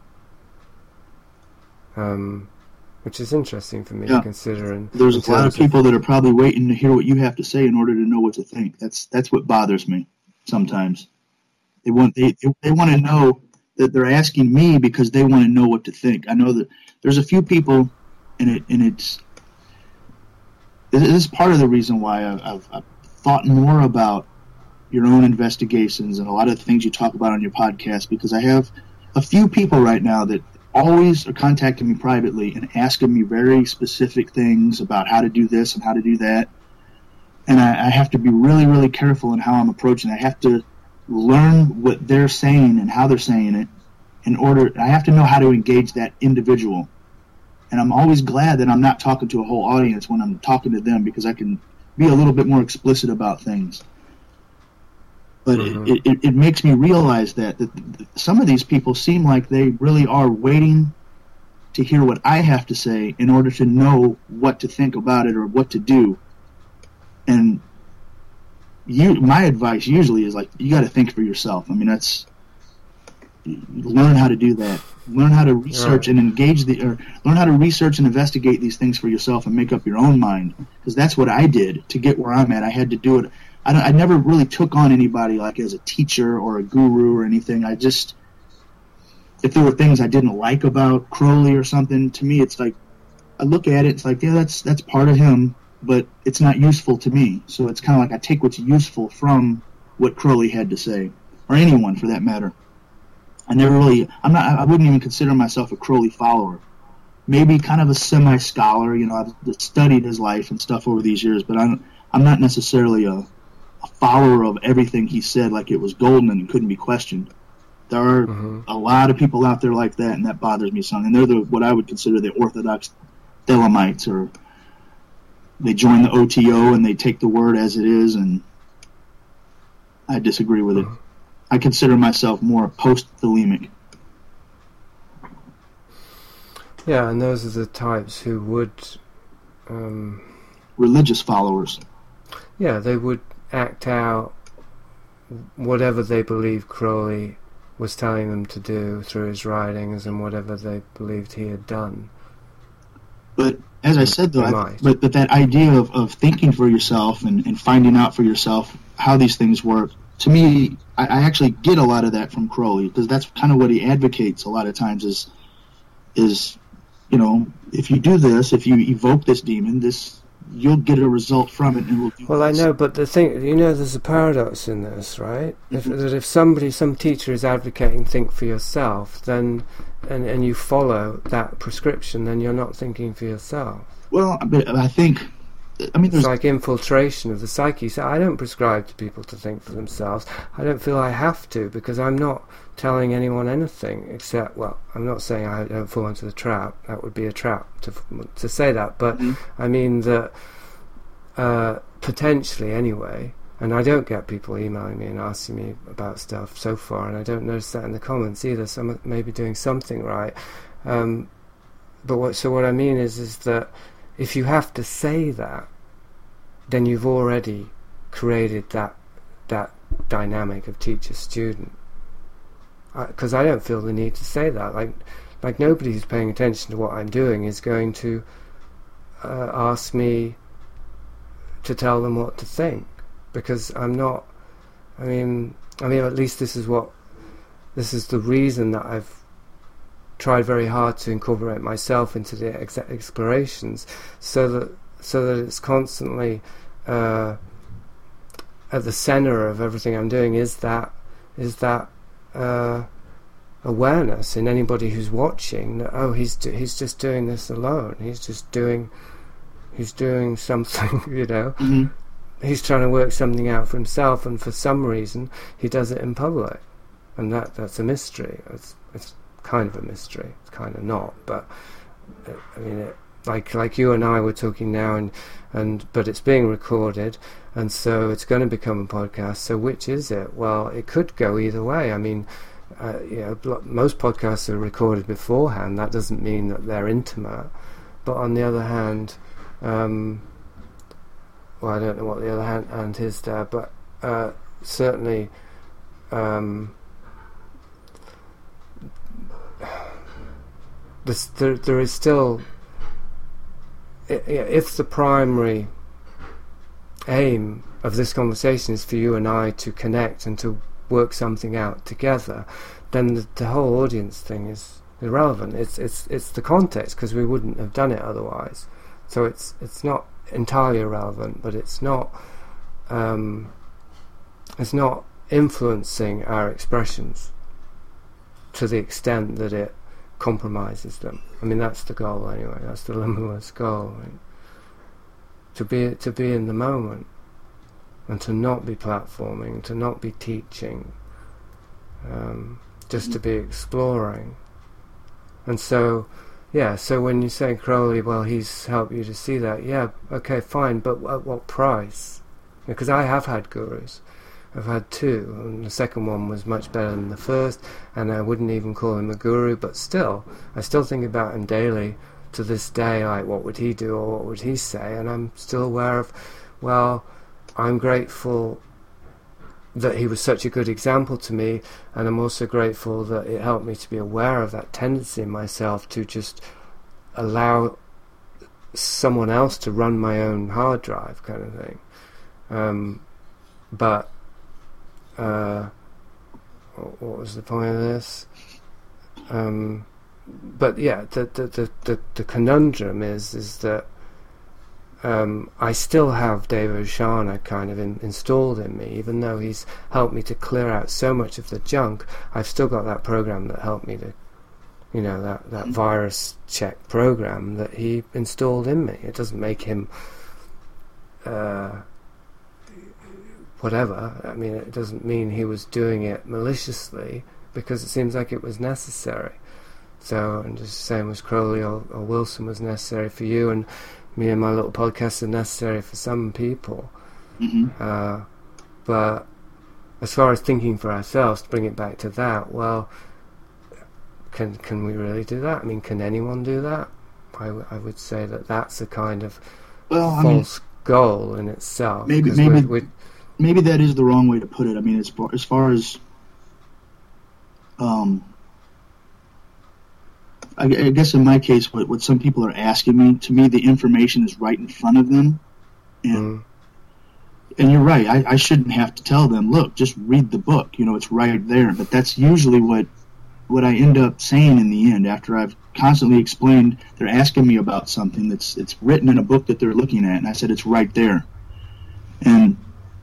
Um, which is interesting for me yeah. to consider. And there's a lot of people of, that are probably waiting to hear what you have to say in order to know what to think. That's that's what bothers me sometimes. They want they they want to know that they're asking me because they want to know what to think. I know that there's a few people, and it and it's this is part of the reason why I've, I've, I've thought more about your own investigations and a lot of the things you talk about on your podcast, because I have a few people right now that always are contacting me privately and asking me very specific things about how to do this and how to do that. And I, I have to be really, really careful in how I'm approaching it. I have to learn what they're saying and how they're saying it in order. I have to know how to engage that individual. And I'm always glad that I'm not talking to a whole audience when I'm talking to them, because I can be a little bit more explicit about things. But Mhm. it, it, it makes me realize that, that some of these people seem like they really are waiting to hear what I have to say in order to know what to think about it or what to do. And you, my advice usually is like, you got to think for yourself. I mean, that's, learn how to do that. Learn how to research Right. and engage the, or learn how to research and investigate these things for yourself and make up your own mind. Because that's what I did to get where I'm at. I had to do it. I, don't, I never really took on anybody like as a teacher or a guru or anything. I just, if there were things I didn't like about Crowley or something, to me it's like, I look at it, it's like, yeah, that's that's part of him, but it's not useful to me. So it's kind of like I take what's useful from what Crowley had to say, or anyone for that matter. I never really, I'm not, I wouldn't even consider myself a Crowley follower. Maybe kind of a semi-scholar, you know, I've studied his life and stuff over these years, but I'm, I'm not necessarily a, a follower of everything he said like it was golden and couldn't be questioned. There are Mhm. a lot of people out there like that, and that bothers me some. And they're the, what I would consider the Orthodox Thelemites, or they join the O T O and they take the word as it is, and I disagree with it. I consider myself more post-Thelemic. Yeah, and those are the types who would, um, Religious followers. yeah, they would act out whatever they believe Crowley was telling them to do through his writings and whatever they believed he had done. But as I said, though, They I, might. but, but that idea of, of thinking for yourself and, and finding out for yourself how these things work, to me, I, I actually get a lot of that from Crowley, because that's kind of what he advocates a lot of times is, is, you know, if you do this, if you evoke this demon, this you'll get a result from it, and we'll do Well, I this. know, but the thing, you know, there's a paradox in this, right? If, that if somebody, some teacher is advocating think for yourself, then, and, and you follow that prescription, then you're not thinking for yourself. Well, but I think, I mean, It's there's like infiltration of the psyche. So I don't prescribe to people to think for themselves. I don't feel I have to, because I'm not telling anyone anything except, well, I'm not saying I don't fall into the trap. That would be a trap to to say that. But Mhm. I mean that uh, potentially anyway, and I don't get people emailing me and asking me about stuff so far, and I don't notice that in the comments either, so I'm maybe doing something right. Um, but what, so what I mean is, is that if you have to say that, then you've already created that that dynamic of teacher-student. Because I, I don't feel the need to say that. Like, like nobody who's paying attention to what I'm doing is going to uh, ask me to tell them what to think, because I'm not. I mean, I mean, at least this is what this is the reason that I've tried very hard to incorporate myself into the ex- explorations, so that so that it's constantly uh, at the center of everything I'm doing. Is that is that uh, awareness in anybody who's watching that, oh, he's do- he's just doing this alone. He's just doing he's doing something, you know. Mhm. He's trying to work something out for himself, and for some reason he does it in public, and that that's a mystery. It's it's kind of a mystery. It's kind of not, but uh, I mean, it, like like you and I were talking now, and and but it's being recorded, and so it's going to become a podcast. So which is it? Well, it could go either way. I mean, uh, you know, blo- most podcasts are recorded beforehand. That doesn't mean that they're intimate, but on the other hand, um, well, I don't know what the other hand, hand is there, but uh, certainly. Um, This, there, there is still, i- i- if the primary aim of this conversation is for you and I to connect and to work something out together, then the, the whole audience thing is irrelevant. It's it's it's the context, because we wouldn't have done it otherwise. So it's it's not entirely irrelevant, but it's not um, it's not influencing our expressions to the extent that it compromises them. I mean, that's the goal anyway. That's the limitless goal, right? To be to be in the moment, and to not be platforming, to not be teaching, um, just to be exploring. And so, yeah. So when you say Crowley, well, he's helped you to see that. Yeah, okay, fine. But at what price? Because I have had gurus, I've had two, and the second one was much better than the first, and I wouldn't even call him a guru, but still, I still think about him daily to this day, like what would he do or what would he say, and I'm still aware of, well, I'm grateful that he was such a good example to me, and I'm also grateful that it helped me to be aware of that tendency in myself to just allow someone else to run my own hard drive kind of thing. Um, but uh, what was the point of this? Um, but yeah, the the, the, the the conundrum is is that um, I still have Dave Oshana kind of in, installed in me, even though he's helped me to clear out so much of the junk. I've still got that program that helped me to, you know, that, that virus check program that he installed in me. It doesn't make him uh, whatever. I mean, it doesn't mean he was doing it maliciously, because it seems like it was necessary. So, and just the same as Crowley or, or Wilson was necessary for you, and me and my little podcast are necessary for some people. Mm-hmm. Uh, but as far as thinking for ourselves, to bring it back to that, well, Can can we really do that? I mean, can anyone do that? I, w- I would say that that's a kind of well, I false mean, goal in itself. Maybe maybe we're, we're, maybe that is the wrong way to put it. I mean, as far as, far as um, I, I guess in my case, what, what some people are asking me, to me, the information is right in front of them, and mm. and you're right. I, I shouldn't have to tell them, look, just read the book. You know, it's right there. But that's usually what. what I end up saying in the end, after I've constantly explained, they're asking me about something that's it's written in a book that they're looking at, and I said it's right there. And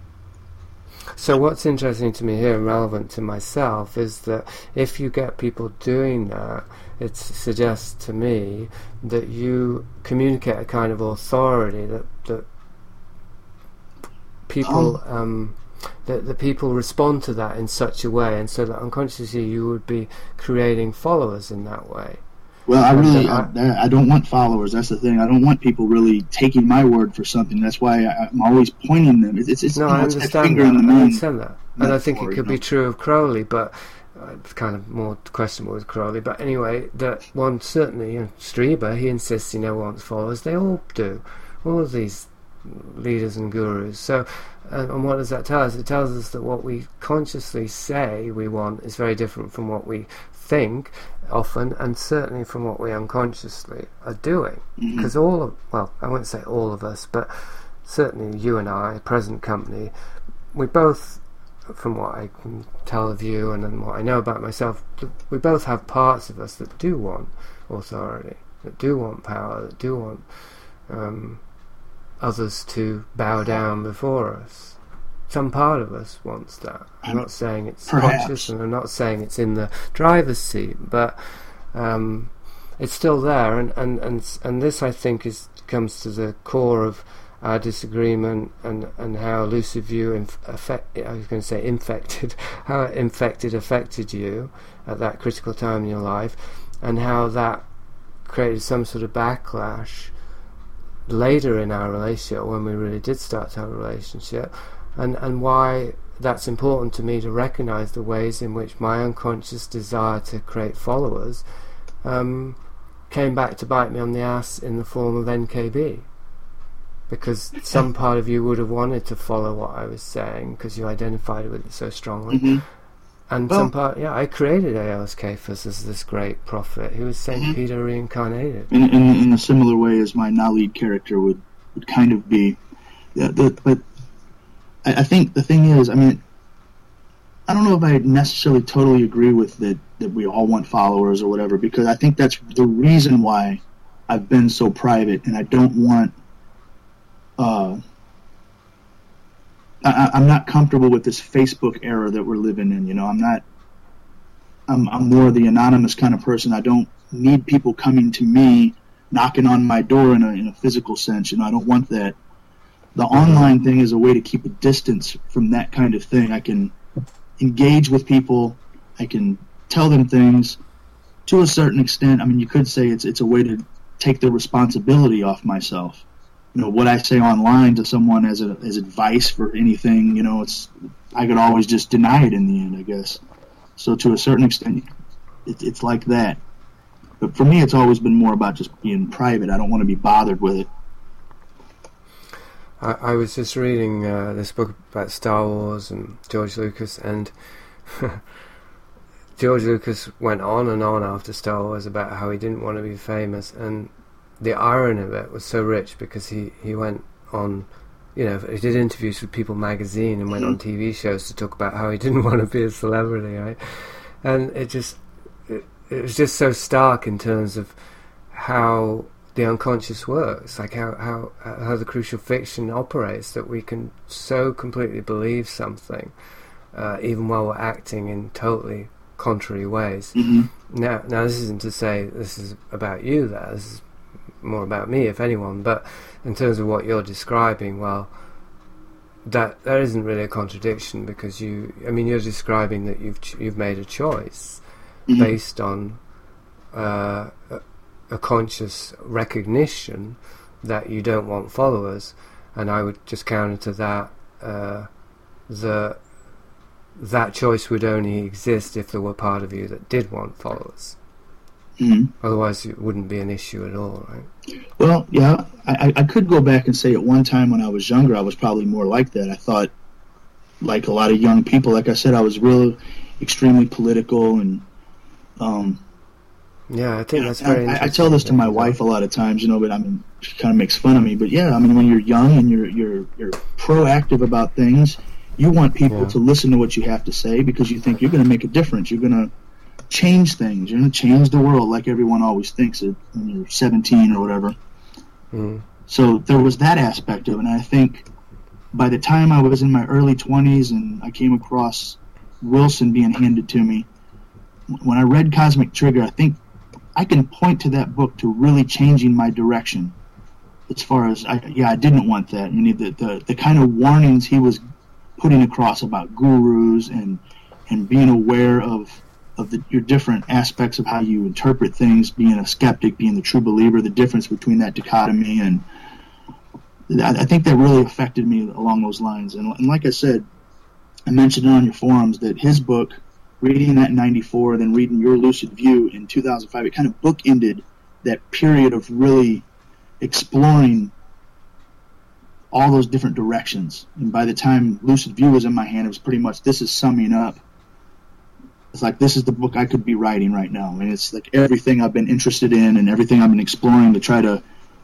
so what's interesting to me here and relevant to myself is that if you get people doing that, it suggests to me that you communicate a kind of authority that, that people... Um, um, that the people respond to that in such a way, and so that unconsciously you would be creating followers in that way. Well, I really, I, I don't want followers. That's the thing. I don't want people really taking my word for something. That's why I, I'm always pointing them. It's, it's, no, you know, I it's understand that. that. In the I understand that, and I think it could you know? be true of Crowley, but uh, it's kind of more questionable with Crowley. But anyway, that one certainly, you know, Strieber, he insists he never wants followers. They all do. All of these leaders and gurus. So. And, and what does that tell us? It tells us that what we consciously say we want is very different from what we think often, and certainly from what we unconsciously are doing. Because mm-hmm. all of, well, I won't say all of us, but certainly you and I, present company, we both, from what I can tell of you and then what I know about myself, we both have parts of us that do want authority, that do want power, that do want... Um, others to bow down before us. Some part of us wants that. I'm not saying it's Perhaps. conscious, and I'm not saying it's in the driver's seat, but um, it's still there. And, and, and, and this, I think, is comes to the core of our disagreement, and, and how Lucid View inf- affect, I was going to say infected, how it infected affected you at that critical time in your life, and how that created some sort of backlash later in our relationship, when we really did start to have a relationship, and and why that's important to me to recognize the ways in which my unconscious desire to create followers um, came back to bite me on the ass in the form of N K B, because some part of you would have wanted to follow what I was saying because you identified with it so strongly. Mm-hmm. And well, some part, yeah, I created Aeolus Cephas as this great prophet who was Saint Mm-hmm. Peter reincarnated. In, in, in a similar way as my now-lead character would, would kind of be. Yeah, the, but I, I think the thing is, I mean, I don't know if I necessarily totally agree with that, that we all want followers or whatever, because I think that's the reason why I've been so private, and I don't want... Uh, I, I'm not comfortable with this Facebook era that we're living in. You know, I'm not. I'm, I'm more the anonymous kind of person. I don't need people coming to me, knocking on my door in a in a physical sense. You know, I don't want that. The online thing is a way to keep a distance from that kind of thing. I can engage with people. I can tell them things to a certain extent. I mean, you could say it's it's a way to take the responsibility off myself. you know, what I say online to someone as a, as advice for anything, you know, it's, I could always just deny it in the end, I guess. So to a certain extent, it, it's like that. But for me, it's always been more about just being private. I don't want to be bothered with it. I, I was just reading uh, this book about Star Wars and George Lucas, and George Lucas went on and on after Star Wars about how he didn't want to be famous, and the irony of it was so rich because he, he went on, you know, he did interviews with People magazine and went on T V shows to talk about how he didn't want to be a celebrity, right? And it just, it, it was just so stark in terms of how the unconscious works, like how, how, how the crucial fiction operates, that we can so completely believe something, uh, even while we're acting in totally contrary ways. Mm-hmm. Now, now this isn't to say this is about you there, this is more about me, if anyone, but in terms of what you're describing, well, that there isn't really a contradiction, because you, I mean, you're describing that you've ch- you've made a choice mm-hmm. based on uh, a, a conscious recognition that you don't want followers, and I would just counter to that uh, the that choice would only exist if there were part of you that did want followers. Mm-hmm. Otherwise, it wouldn't be an issue at all, right? Well, yeah, I, I could go back and say at one time when I was younger, I was probably more like that. I thought, like a lot of young people, like I said, I was real, extremely political, and um, yeah, I think that's I, very. I, interesting. I tell this to my wife a lot of times, you know, but I mean, she kind of makes fun of me. But yeah, I mean, when you're young and you're you're you're proactive about things, you want people yeah. to listen to what you have to say because you think you're going to make a difference. You're going to change things. You're going to change the world, like everyone always thinks it when you're seventeen or whatever. Mm. So there was that aspect of it, and I think by the time I was in my early twenties and I came across Wilson being handed to me, when I read Cosmic Trigger, I think I can point to that book to really changing my direction. As far as, I, yeah, I didn't want that. You need the, the, the kind of warnings he was putting across about gurus and and being aware of of the, your different aspects of how you interpret things, being a skeptic, being the true believer, the difference between that dichotomy, and I, I think that really affected me along those lines. And, and like I said, I mentioned it on your forums that his book, reading that in ninety-four, then reading Your Lucid View in two thousand five, it kind of bookended that period of really exploring all those different directions. And by the time Lucid View was in my hand, it was pretty much, this is summing up. It's like, this is the book I could be writing right now. And it's like everything I've been interested in and everything I've been exploring to try to...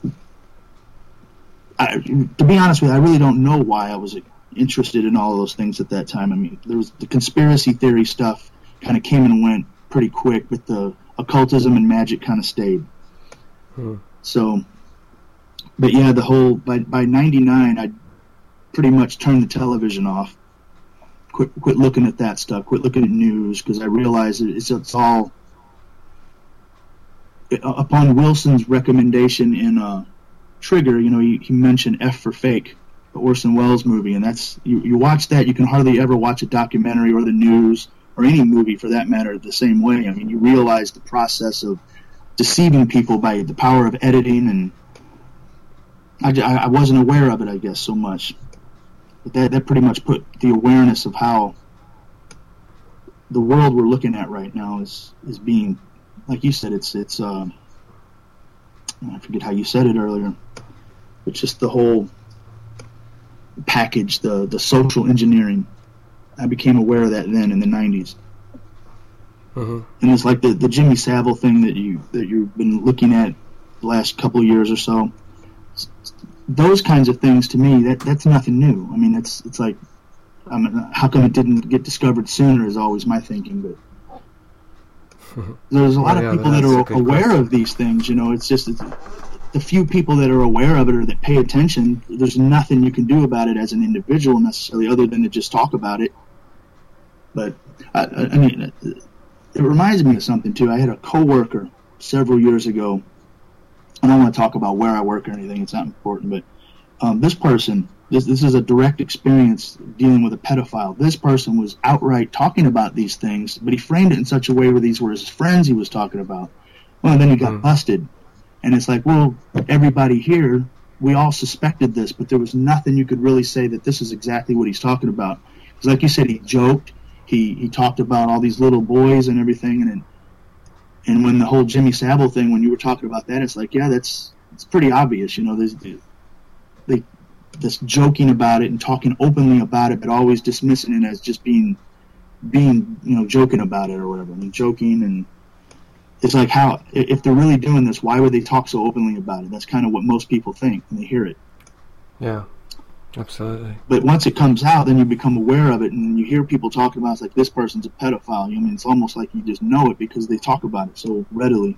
I, to be honest with you, I really don't know why I was interested in all of those things at that time. I mean, there was the conspiracy theory stuff kind of came and went pretty quick, but the occultism and magic kind of stayed. Hmm. So, but yeah, the whole... By, by ninety-nine, I pretty much turned the television off. Quit, quit looking at that stuff. Quit looking at news, because I realized it's, it's all it, upon Wilson's recommendation in uh, Trigger. You know, he, he mentioned F for Fake, the Orson Welles movie, and that's you, you watch that, you can hardly ever watch a documentary or the news or any movie for that matter the same way. I mean, you realize the process of deceiving people by the power of editing, and I, I wasn't aware of it, I guess, so much. But that, that pretty much put the awareness of how the world we're looking at right now is, is being, like you said, it's, it's uh, I forget how you said it earlier, but just the whole package, the, the social engineering. I became aware of that then in the nineties. Mm-hmm. And it's like the, the Jimmy Savile thing that, you, that you've been looking at the last couple of years or so. Those kinds of things, to me, that that's nothing new. I mean, it's it's like, I mean, how come it didn't get discovered sooner is always my thinking. But there's a lot well, yeah, of people that are aware question. of these things. You know, it's just it's, the few people that are aware of it or that pay attention. There's nothing you can do about it as an individual necessarily, other than to just talk about it. But I, I mean, it reminds me of something too. I had a coworker several years ago. I don't want to talk about where I work or anything. It's not important. But um, this person, this this is a direct experience dealing with a pedophile. This person was outright talking about these things, but he framed it in such a way where these were his friends he was talking about. Well, and then he got mm. busted. And it's like, well, everybody here we all suspected this, but there was nothing you could really say that this is exactly what he's talking about. Because like you said, he joked, he, he talked about all these little boys and everything, and and when the whole Jimmy Savile thing, when you were talking about that, it's like, yeah, that's it's pretty obvious, you know, there's they this joking about it and talking openly about it, but always dismissing it as just being being you know joking about it or whatever. I mean, joking, and it's like, how if they're really doing this, why would they talk so openly about it? That's kind of what most people think when they hear it. Yeah, absolutely. But once it comes out, then you become aware of it, and then you hear people talking about it, it's like, this person's a pedophile. I mean, it's almost like you just know it because they talk about it so readily.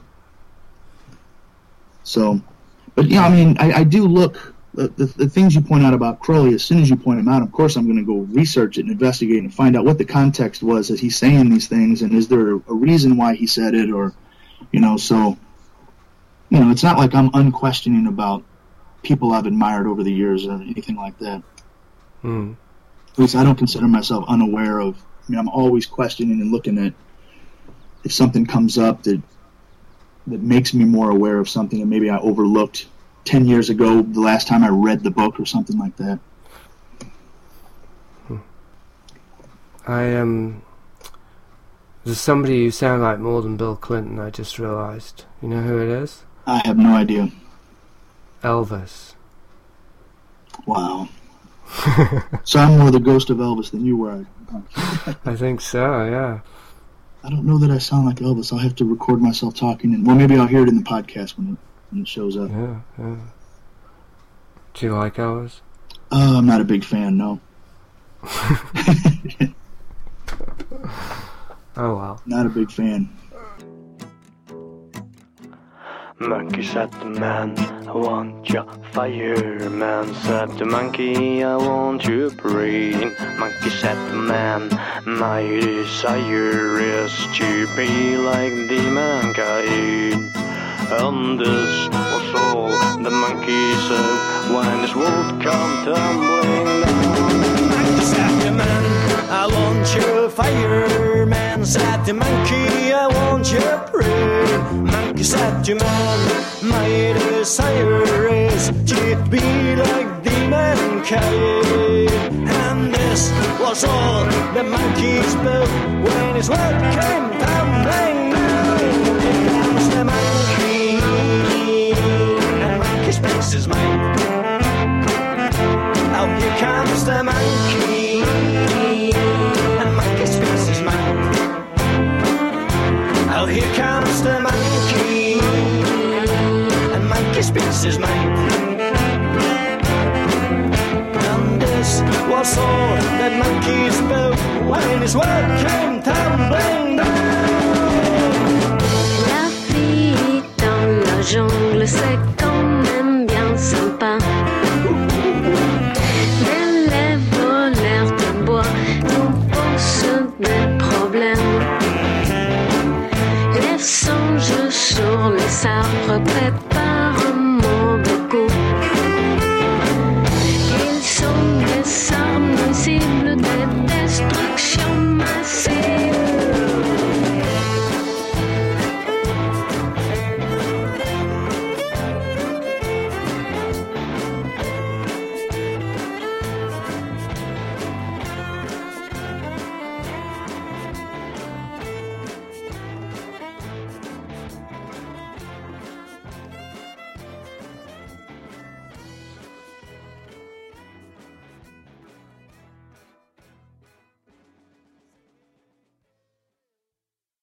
So, but yeah, I mean, I, I do look, the, the, the things you point out about Crowley, as soon as you point them out, of course I'm going to go research it and investigate and find out what the context was as he's saying these things, and is there a reason why he said it, or, you know, so, you know, it's not like I'm unquestioning about people I've admired over the years or anything like that. Hmm. At least I don't consider myself unaware of, I mean, I'm always questioning and looking at if something comes up that that makes me more aware of something that maybe I overlooked ten years ago, the last time I read the book or something like that. I am... Um, there's somebody who sounds like more than Bill Clinton, I just realised. You know who it is? I have no idea. Elvis. Wow. So I'm more the ghost of Elvis than you were. I think so, yeah. I don't know that I sound like Elvis. I'll have to record myself talking, and well, maybe I'll hear it in the podcast when it, when it shows up. Yeah, yeah. Do you like Elvis? Uh, I'm not a big fan, no. Oh, well. Not a big fan. Monkey said the man, I want your fire. Man said the monkey, I want your brain. Monkey said the man, my desire is to be like the mankind. And this was all the monkey said when his world come tumbling down. Monkey said the man, I want your fire. Man said the monkey, I want your brain. Monkey said to man, my desire is to be like the mankind. And this was all the monkey spoke when his world came tumbling down. Here comes the monkey, and monkey speaks his mind. Oh, here comes the monkey, and monkey speaks his mind. Oh, here comes the monkey, and monkey speaks his mind. And this was all that monkey spoke when his world came tumbling down. La vie dans la jungle, c'est quand même bien sympa. Des lèvres, l'air de bois, nous posent des problèmes. Les songes sur les arbres préparent